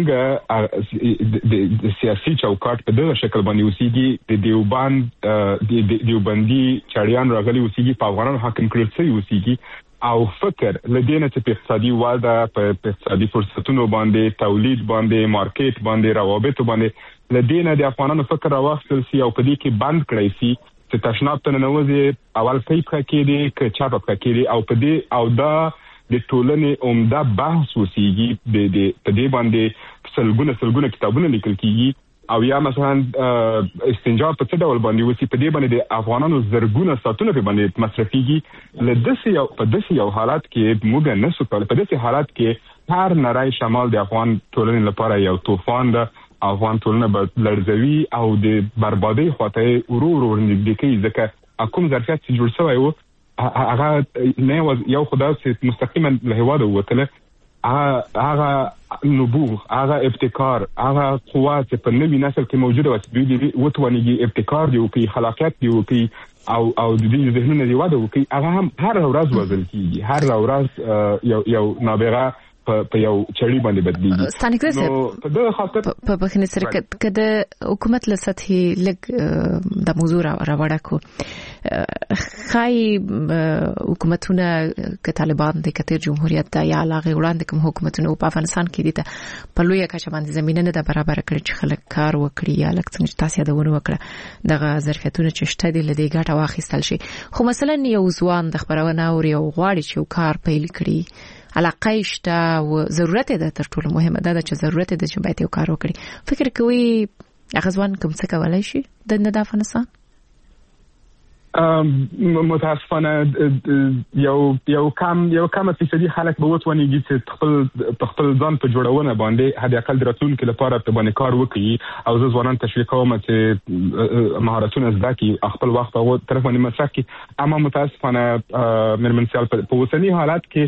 موږ د سیاسي چوکاټ په دغه شکل باندې اوسېږي د دیوبند د دیوبندي چاړیان راغلي اوسېږي په افغانانو حاکم کړل شوی اوسېږي او فکر لدينا چې په اقتصادي واده په اقتصادي فرصتونو باندې تولید باندې مارکیټ باندې روابط باندې لدينا د افغانانو فکر راوښتل سي او په دې کې بند کړی سي چې تشناب ته ننوځي اول پیپه کې دي ک چاپه کې دي او په دې او دا د ټولنې عمده بحث وسیږي د دې په دې باندې سلګونه سلګونه کتابونه لیکل کیږي او یا مثلا استنجا په څه ډول باندې وسی په دې باندې د افغانانو زرګونه ساتونه په باندې مصرفيږي لدسي او په دسي یو حالات کې موږ نه سو کولای په دسي حالات کې هر نړۍ شمال د افغان ټولنې لپاره یو طوفان ده افغان ټولنه به لړزوي او د بربادي خواته ورو ورو نږدې کوي ځکه کوم ظرفیت چې جوړ شوی وو هغه نه یو خدای چې مستقیما له هواده وته هغه نبوغ هغه ابتکار هغه قوت په نوي نسل کې موجوده و چې دوی وتوانيږي ابتکار دی او کې خلاقیت دی او کې او او د دې ذهنونه دی واده وکي هغه هم هر ورځ وزل کیږي هر ورځ یو یو نابغه په یو چړې باندې بدلیږي ستانګزه په دغه خاطر په بخنه سره کده حکومت له سطحي لګ د موضوع راوړه کو خای حکومتونه ک طالبان د کتر جمهوریت ته یا علاقه وړاندې کوم حکومتونه په افغانستان کې دي ته په لویه کچه باندې زمينه نه د برابر کړی چې خلک کار وکړي یا لکه څنګه تاسو یادونه وکړه دغه ظرفیتونه چې شته دي لدی ګټه واخیستل شي خو مثلا یو ځوان د خبرونه او یو غواړي چې کار پیل کړي علاقه شته او ضرورت ده تر ټولو مهمه ده چې ضرورت ده چې باید یو کار وکړي فکر کوي هغه ځوان کوم څه کولای شي د افغانستان متاسفانه یو یو کم یو کم فیصدي خلک به وتوانيږي چې خپل خپل ځان په جوړونه باندې هدا اقل دراتونکو لپاره په باندې کار وکړي او ځوانان تشویق کوم چې مهارتونه زده کړي خپل وخت او طرف باندې مصرف کړي اما متاسفانه مرمنسیال په اوسنی حالات کې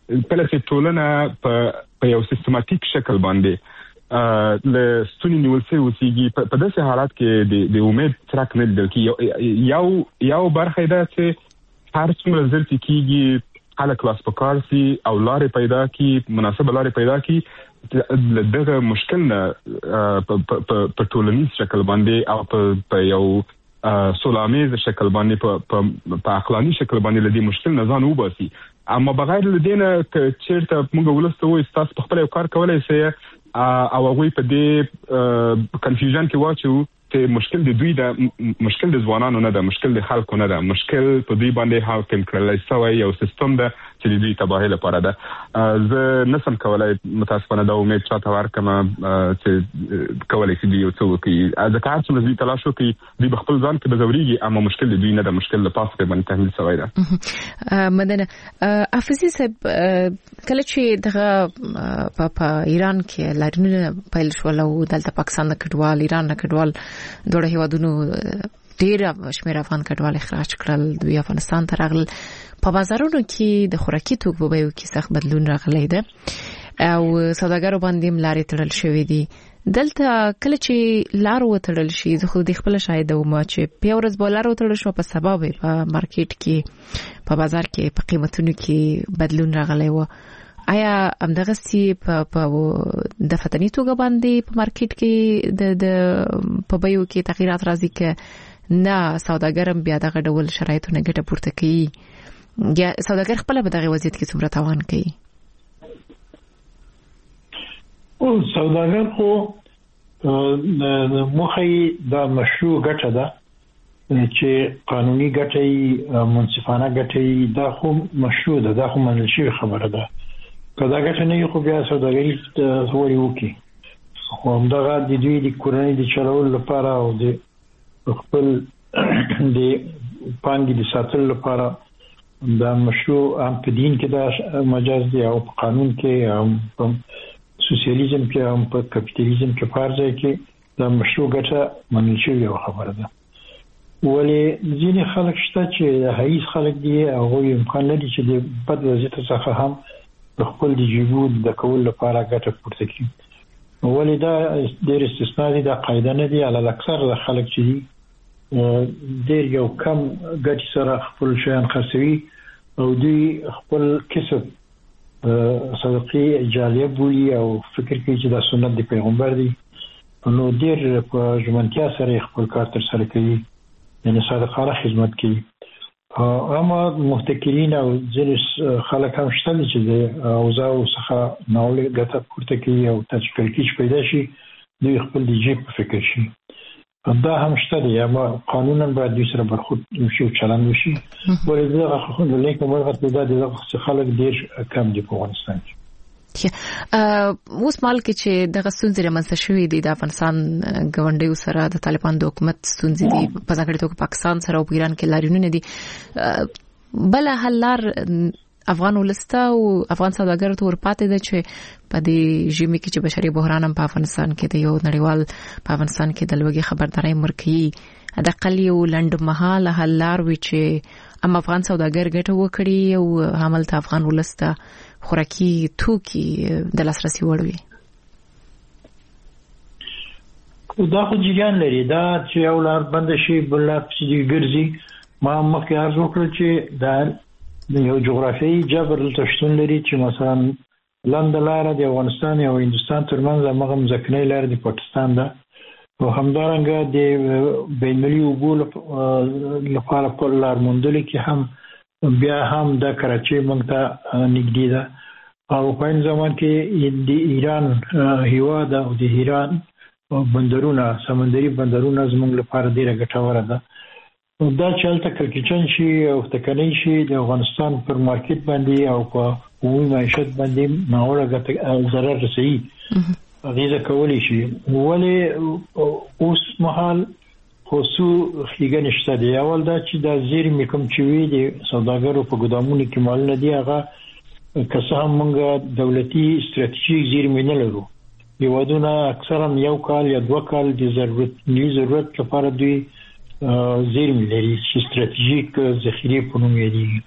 کله چې ټولنه په یو سیستماتیک شکل باندې له ستوني نیول شوی اوسېږي په داسې حالات کې د امید څرک نه لیدل کېږي. یو یو برخه ده چې هر څومره ژر چې کېږي خلک لاس په کار سي او لارې پیدا کړي، مناسبه لارې پیدا کړي، دغه مشکل نه په ټولنیز شکل باندې او په یو سولامیز شکل باندې په عقلاني شکل باندې لدی مشکل نه ځان وباسي. اما بغیر لدینه چې چیرته موږ ولسته وای تاسو په خپل یو کار کولای شئ او هغه په دې کنفیوژن کې واچو چې مشکل د دوی د مشکل د ځوانانو نه ده، مشکل د خلکو نه ده، مشکل په دوی باندې حاکم کړل شوی یو سیستم ده چې د دوی تباهي لپاره ده. زه نسم کولای متاسفانه دا امید چاته ورکم چې کولای شي یو څه وکړي. ځکه هر څومره دوی تلاش وکړي دوی خپل ځان کې بزوريږي، اما مشکل د دوی نه ده، مشکل له پاسه باندې تحمیل شوی ده. مدنه حافظي صاحب کله چې دغه په ایران کې لارونه پیل شول او دلته پاکستان نه کډوال ایران نه کډوال دوه هیوادونو ډیر شمیر افغان کډوال اخراج کړل، دوی افغانستان ته راغلل. په بازارونو کې د خوراکي توکو په بیو کې سخت بدلون راغلی دی او سوداګرو باندې لارې تړل شوې دي. دلته کله چې لار وتړل شي زه خو د خپل شاهد وم چې په ورځ به لار وتړل شو په سبب په مارکیټ کې په بازار کې په قیمتونو کې بدلون راغلی و. آیا همدغه سی په د فتنی توګه باندې په مارکیټ کې د د په بیو کې تغیرات راځي کې نه سوداګرم بیا دغه ډول شرایطونه ګټه پورته کوي یا سوداګر خپل په دغه وضعیت کې څومره تاوان کوي؟ او سوداګر خو د مخې د مشروع ګټه ده چې قانوني ګټه منصفانه ګټه دا خو مشروع ده، دا خو منل شوی خبره ده. کدا ګټه نه یو خو بیا سوداګري څوري وکي خو همدغه د دوی د کورنۍ د چلول لپاره او د خپل د پانګې د ساتلو لپاره دا مشروع هم په دین کې دا مجاز دی او په قانون کې هم په سوسیالیزم کې هم په کپیټالیزم کې فرض کې دا مشروع ګټه منل شوی خبره ده. ولی ځینې خلک شته چې هیڅ خلک دي او امکان لري چې د بد وضعیت څخه هم خپل د جیبود د کول لپاره ګټه پورته کړي. ولی دا ډېر استثناء دي، دا قاعده نه دي. علاوه اکثر خلک چې دي ډېر یو کم ګټي سره خپل شیان خرڅوي او دوی خپل کسب صدقې جاریه بولي او فکر کوي چې دا سنت د پیغمبر دی، نو ډېر په ژمنتیا سره خپل کار تر سره کوي، یعنی صادقانه خدمت کوي. اما محتکرین او ځینې خلک هم شته چې د اوضاع څخه ناوړه ګټه پورته کوي او تشکیل کې پیدا شي دوی خپل د جیب په فکر شي. دا هم شته دی، اما قانونا باید دوی سره برخورد وشي او چلند وشي. ولې دا خو نه لیکم ورته دا د خلک ډیر کم دي په افغانستان کې. اوس مال کې چې دغه ستونزې رامنځته شوې دي د افغانستان ګاونډیو سره د طالبان د حکومت ستونزې دي په ځانګړي توګه پاکستان سره او ایران کې لاریونونه دي، بل حل لار افغان ولسته او افغان سوداګرو ته ورپاتې ده چې په دې ژمي کې چې بشري بحران هم په افغانستان کې د یو نړیوال په افغانستان کې د لوګي خبرداري مرکي د قلی او لند مهاله حل لار وي چې ام افغان سوداګر ګټه وکړي او حمل ته افغان ولسته خوراکي توکي د لاسرسي وړ وي. دا خو جریان لري، دا چې یو لار بند شي بل لار چې ګرځي. ما مخکې عرض وکړ چې دا د یو جغرافیایي جبر تشتون لري چې مثلا لاندې لار د افغانستان او هندستان ترمنځ هغه مځکنۍ لار د پاکستان ده او همدارنګه د بینالمللي اوبو لپاره په لار موندل کې هم بیا هم د کراچۍ موږ ته نږدې ده او په این زمان کې د ایران هیواد او د ایران بندرونه سمندري بندرونه زموږ لپاره ډیره ګټوره ده. دا چې هلته کړکېچن شي او ټکنۍ شي د افغانستان پر مارکیټ باندې او په عمومي معیشت باندې ناوړه ضرر رسوي، اغیزه کولی شي. ولې اوس مهال خصو خیګن شته دی. اول دا چې دا زیرمې کوم چې وی دي سوداګرو په ګدامونو کې مال نه دی، هغه که څه هم موږ دولتي ستراتیژیک زیرمې نه لرو. هیوادونه اکثرا یو کال یا دوه کال د ضرورت نه ضرورت لپاره دوی زیرمې لري چې ستراتیژیک ذخیره په نوم یادېږي.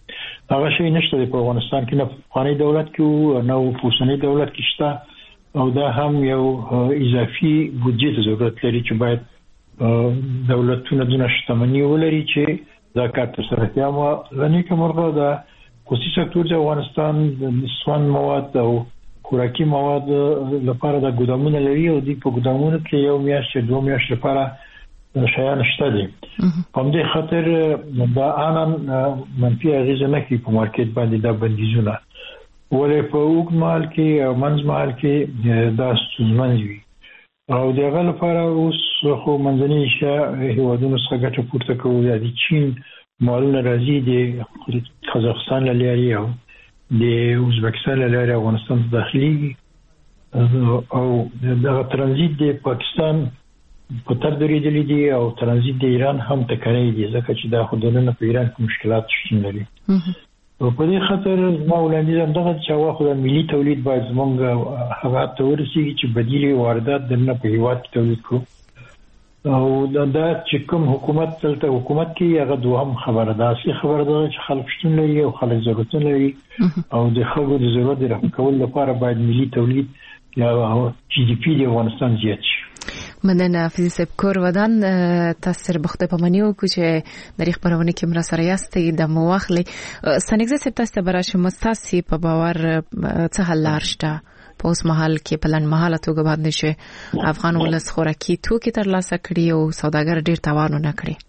هغه شی نشته په افغانستان کې، نه افغاني دولت کې نه اوسنی دولت کې شته، او دا هم یو اضافي بودجه ته ضرورت لري چې باید دولتونه د شتمنۍ ولري چې دا کار ترسره کړي. اما لنی کومه دا خصوصي سکتور د افغانستان د نسوان مواد او خوراکي مواد لپاره د ګودامونو لري، او د په ګودامونو کې یو میاشت دوه میاشت لپاره شیان شته دي. په دې خاطر دا انن منفي اغیزه نه کوي په مارکیټ باندې دا بندیزونه، ولې په وګمال کې او منځمال کې دا ستونزمن وي. او دغه لپاره اوس خو منځني ایشیا هیوادونو څخه ګټه پورته کوي. د چین مالونه راځي د قزاقستان له لارې او د ازبکستان له لارې افغانستان ته داخليږي، او دغه ترانزیت د پاکستان په تر درېدلې دي او ترانزیت د ایران هم ټکنۍ دي، ځکه چې دا خودونه په ایران کې مشکلات شته لري. او په دې خاطر ما وړاندیز دغه چې واخو د ملي تولید باید زمونږ هغه ته ورسیږي چې بدیل واردات دنه په هیواد کې تولید کړو. او دا چې کوم حکومت تلته حکومت کې هغه دوهم خبره ده، اصلي خبره ده چې خلک شتون لري او خلک ضرورت لري، او د خلکو د ضرورت رفع کول لپاره باید ملي تولید یا جی ډي پی د افغانستان زیات شي. مننه فیزیک کور ودان تاسو بخته په منیو چې د خبرونه کې مر سره یاستې د مواخلي سنګزه سپتاسته براشه مستاسي په باور څه حل لارشته په اوس محل کې پلان محل توګه باندې شي افغان ولس خوراکي توکي تر لاسه کړی او سوداګر ډیر تاوان نه کړی.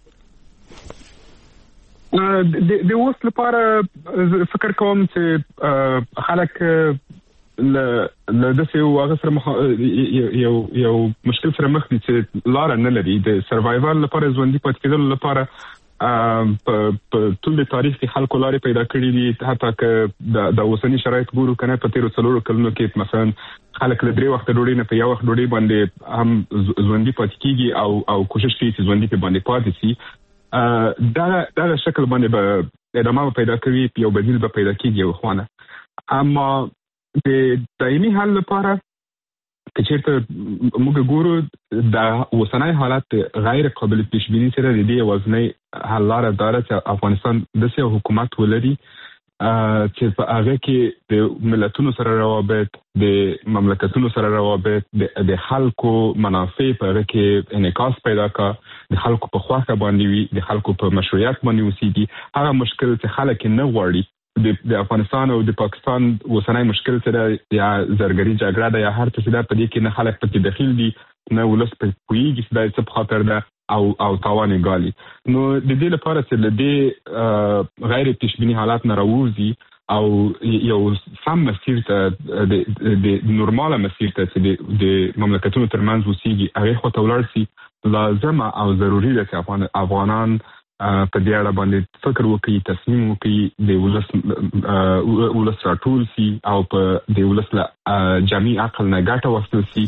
د د اوس لپاره فکر کوم چې خلک ل ل د څه واغ سره یو یو مشکل سره مخ دي چې لار نه لري د سروایوال لپاره ژوندۍ پاتې کېدل لپاره په ټول تاریخ کې خلکو لارې پیدا کړې دي. حتی که د اوسنی شرایط ګورو کنه په تیرو څلورو کلونو کې مثلا خلک له درې وخت ډوډۍ نه په یو وخت ډوډۍ باندې هم ژوندۍ پاتې کیږي او او کوشش کوي چې ژوندۍ په باندې پاتې شي. دا دا شکل باندې به ادامه پیدا کوي، یو بدیل به پیدا کیږي خوانه. اما د دایمي حل لپاره چې چیرته موږ ګورو د اوسنۍ حالت غیر قابل پیش بینی سره د دې وزنۍ حل لاره داره چې افغانستان د سیاسي حکومت ولري چې په هغه کې د ملتونو سره روابط، د مملکتونو سره روابط، د خلکو منافع په هغه کې انعکاس پیدا کا، د خلکو په خواخه باندې وي، د خلکو په مشروعیت باندې وسیږي. هغه مشکل چې خلک نه غواړي د افغانستان او د پاکستان اوسنۍ مشکل سره یا زرګري جګړه ده یا هر څه ده، په دې کې نه خلک پکې داخل دي نه ولس په کویږي چې دا څه په خاطر ده او او تاوان ګالي. نو د دې لپاره چې د دې غیر پیش بینی حالات نه راوځي او یو سم مسیر ته د نورماله مسیر ته چې د مملکتونو ترمنځ وسیږي هغه خو تولر سي لازم او ضروري ده چې افغانان په دې اړه باندې فکر وکړي، تصمیم وکړي، د ولس ولس راټول سي او په د ولس له جامع عقل نه ګټه واخیستل سي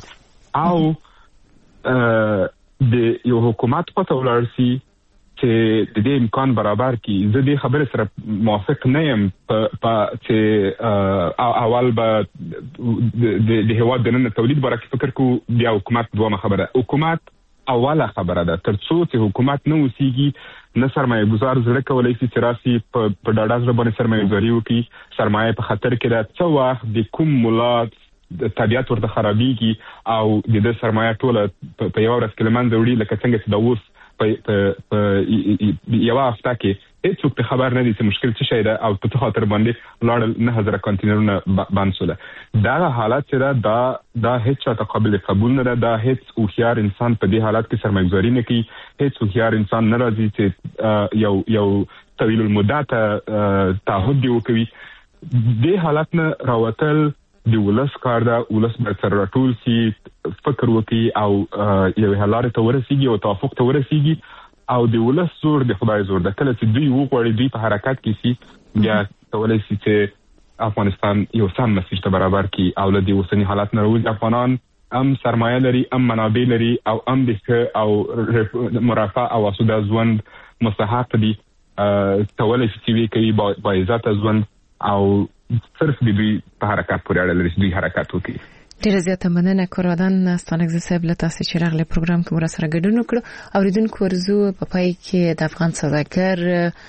او د یو حکومت په تولر سي چې د دې امکان برابر کړي. زه دې خبره سره موافق نه یم په چې اول به د هیواد د نن تولید برکه فکر کو بیا حکومت دوه خبره. حکومت اوله خبره ده، ترڅو چې حکومت نه وسیږي نه سرمایه گزار زړه کولای شي چې راسي په ډاډه ځای باندې سرمایه گزاري وکړي. سرمایه په خطر کې ده، څو وخت د کوم مولات د طبيعت ورته خرابيږي او د دې سرمایه ټوله په یو ورځ کې لمنځه وړي، لکه څنګه چې د اوس په یو هفته کې هیڅوک ته خبر نه دي چې مشکل څه شي ده او په څه خاطر باندې لاړ نه هزار کانټینرونه بند شول. دا حالت چې دا دا دا هیڅ څه قابل قبول نه ده. دا هیڅ هوښیار انسان په دې حالت کې سرمایه گزاري نه کوي. هیڅ هوښیار انسان نه راځي چې یو یو طویل المدت تعهد دی وکوي. دې حالت نه راوتل د ولس کار ده. ولس باید سره راټول سي، فکر وکړي او یو حلاره ته ورسیږي او توافق ته ورسیږي او د ولس زور د خدای زور ده. کله چې دوی وغواړي دوی په حرکت کې سي بیا کولای شي چې افغانستان یو سم مسیر ته برابر کړي او له دې اوسنی حالت نه راوځي. افغانان هم سرمایه لري، هم منابع لري او هم د او مرافع او اسوده ژوند مستحق دي. کولای شي چې کوي با عزت ژوند او صرف د دوی په حرکت پورې اړه لري چې دوی حرکت وکړي. ډیره زیاته مننه کورودان ستانګز صاحب له تاسو چې راغلی پروګرام کې مر سره ګډون وکړو. اوریدونکو ورزو په پای کې د افغان سوداګر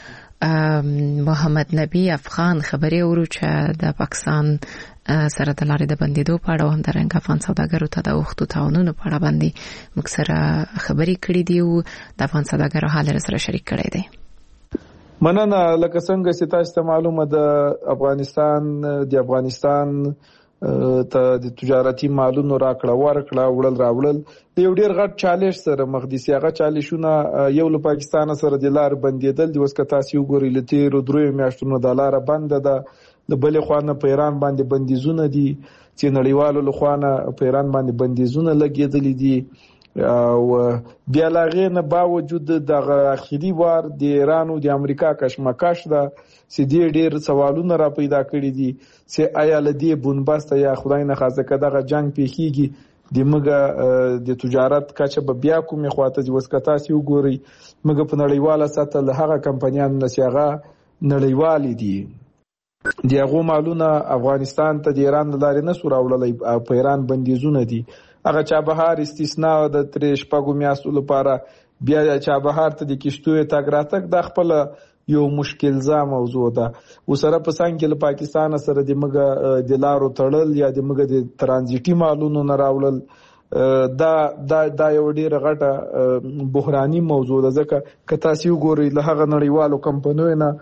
محمد نبی افغان خبري ورو چې د پاکستان سره د لارې د بندیدو په اړه هم د رنګ افغان سوداګرو ته د وختو تعاونونو په اړه باندې موږ سره خبري کړې دي او د افغان سوداګرو حال سره شریک کړی دی. مننه. لکه څنګه چې تاسو ته معلومه ده افغانستان د افغانستان ته د تجارتي مالونو راکړه ورکړه وړل راوړل د یو ډیر غټ چالش سره مخ دي. هغه چالشونه یو له پاکستان سره د لار بندیدل د وسکه تاسو وګورئ لته رو درې میاشتونو د لار بند ده. د بلې خوانه په ایران باندې بندیزونه دي چې نړیوالو له خوانه په ایران باندې بندیزونه لګیدل دي او بیا لاغې نه باوجود د اخیری وار د ایران او د امریکا کشمکش ده چې ډېر ډېر سوالونه را پیدا کړي دي چې آیا لدی بنبست یا خدای نه خاصه کده جنگ پیخیږي د مګه د تجارت کچه به بیا کومه خواته د وسکتا سی وګوري مګه په نړیواله سطح له هغه کمپنیانو نسیغه نړیوالې دي. دیغه مالونه افغانستان ته د ایران د لارې نه سوراولې او په ایران بندیزونه دي. هغه چابهار استثناء د تریش پاګو میاسو لپاره بیا چابهار ته د کشتوې تاګ راتګ د خپل یو مشکل ځا موضوع ده. وسره په څنګه کې له پاکستان سره د مګه د لارو تړل یا د مګه د ترانزیټي مالونو نه راوړل دا دا دا یو ډیره غټه بحراني موضوع ده. ځکه که تاسو وګورئ له هغه نړیوالو کمپنیو نه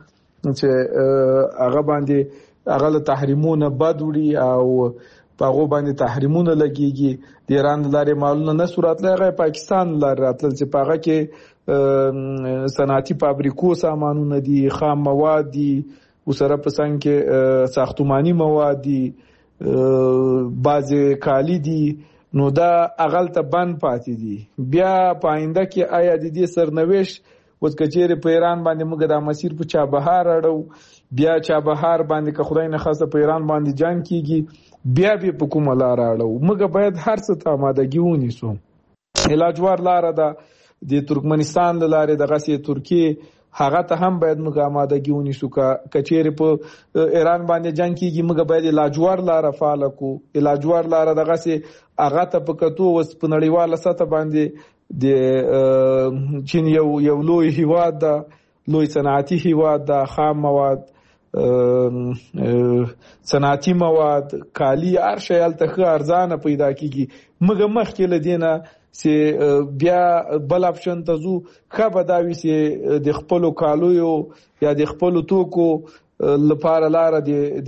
چې هغه باندې هغه له تحریمونه بد وړي او په هغه باندې تحریمونه لګيږي د ایران لارې مالونه نه صورت لغه پاکستان لارې راتل چې په هغه کې صنعتي فابریکو سامانونه دي خام مواد دي وسره په څنګه کې ساختماني مواد دي بعضی کالی دي نو دا اغل ته بند پاتې دي. بیا پاینده کې آیا د دې سرنوشت وڅ کچېره په ایران باندې موږ د مسیر په چابهار اړو بیا چابهار باندې که خدای نه خاصه په ایران باندې جنگ کیږي بیا به په کومه لار اړو موږ باید هر څه ته آمادګي ونیسو. علاجوار لار ده د ترکمنستان د لارې د غسې ترکیه هغه ته هم باید موږ آمادګي ونیسو. کچېره په ایران باندې جنگ کیږي موږ باید علاجوار لار فعال کو. علاجوار لار د غسې هغه ته په کتو وس په نړیواله سطح باندې د چین یو یو لوی هیواد ده لوی صنعتي هیواد ده خام مواد صنعتي مواد کالی هر شی الته ارزانه پیدا کیږي. مګه مخکې لدینه چې بیا بل اپشن ته زو خبر دا وی چې د خپل کالو یا د خپل توکو لپاره لار د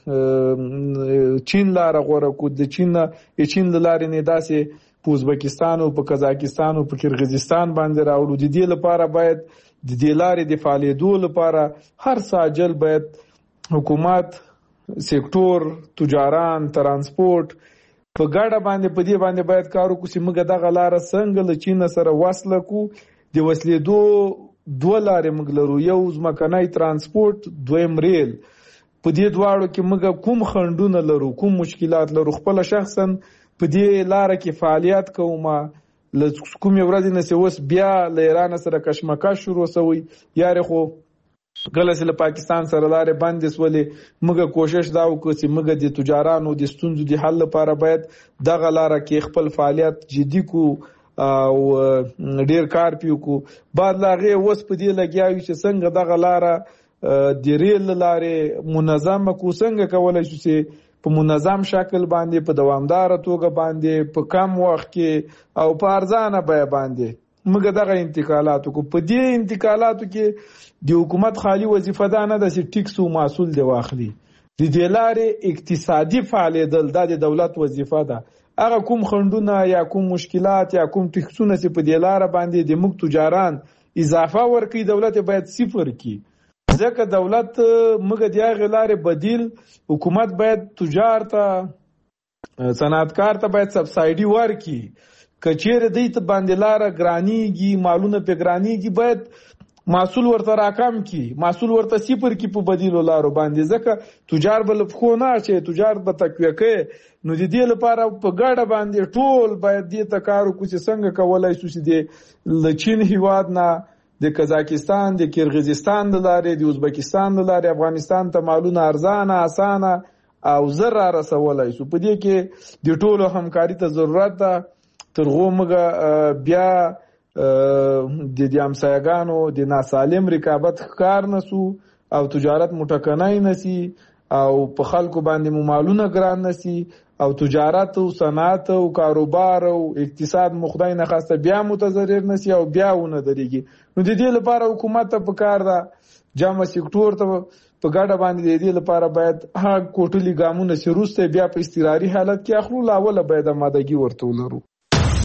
د چین لار غوړه کو د چین چین لارې نه داسې په ازبکستان او په قزاقستان او په کرغیزستان باندې راوړو. د دې لپاره باید د دې لارې د فعالیدو لپاره هر ساجل باید حکومت سکتور تجاران ترانسپورت په ګډه باندې په دې باندې باید کار وکړي چې موږ دغه لار څنګه له چین سره وصل کو. د وسلیدو دوه لارې موږ لرو یو ځمکنی ترانسپورت دویم ریل. په دې دواړو کې موږ کوم خنډونه لرو کوم مشکلات لرو خپل شخصا په دې لار کې فعالیت کوم ل کوم ورځ نه سوس بیا ل ایران سره کشمکش شروع شوی یاره خو ګلس له پاکستان سره لارې باندې سولې موږ کوشش دا وکړو چې موږ د تجارانو د ستونزو د حل لپاره باید دغه لار کې خپل فعالیت جدي کو او ډیر کار پیو کو. بعد لاغه وس په دې لګیاوي چې څنګه دغه لار د ریل لارې منظم کو څنګه کولای شو چې په منظم شکل باندې په دوامدار توګه باندې په کم وخت کې او په ارزانه بیه باندې موږ دغه انتقالاتو کو. په دې انتقالاتو کې د حکومت خالی وظیفه ده نه ده چې ټیکس او محصول دی واخلي. د دې لارې اقتصادي فعالیدل د دولت وظیفه ده. هغه کوم خندونه یا کوم مشکلات یا کوم ټیکسونه چې په دې لار باندې د موږ تجاران اضافه ورکړي دولت باید صفر کړي. ځکه دولت موږ د هغه لارې بدیل حکومت باید تجار ته صنعتکار ته باید سبسایډي ورکړي. کچېره دې ته باندې لار ګرانیږي مالونه په ګرانیږي باید محصول ورته راکم کی محصول ورته صفر کی په بدیلو لارو باندې. ځکه تجار بل خو نه چې تجار به تقویه کوي نو د دې لپاره په ګاډه باندې ټول باید دې ته کار وکړي چې څنګه کولای شو چې د لچین هیواد نه د قزاقستان د کرغیزستان د لارې د ازبکستان د لارې افغانستان ته مالونه ارزانه اسانه او زر را رسولای شو. په دې کې د ټولو همکاري ته ضرورت ده. ترغه موږ بیا د دې همسایګانو د ناسالم رقابت ښکار نسو او تجارت مټکنای نسی او په خلکو باندې ممالونه ګران نسی او تجارت او صنعت او کاروبار او اقتصاد مخدای نه خاصه بیا متضرر نسی او بیا ونه درېږي. نو د دې لپاره حکومت ته پکار ده جامع سکتور ته په ګډه باندې د دې لپاره باید هغه کوټلي ګامونه چې وروسته بیا په اضطراري حالت کې اخلو لاوله باید آمادګي ورته ولرو.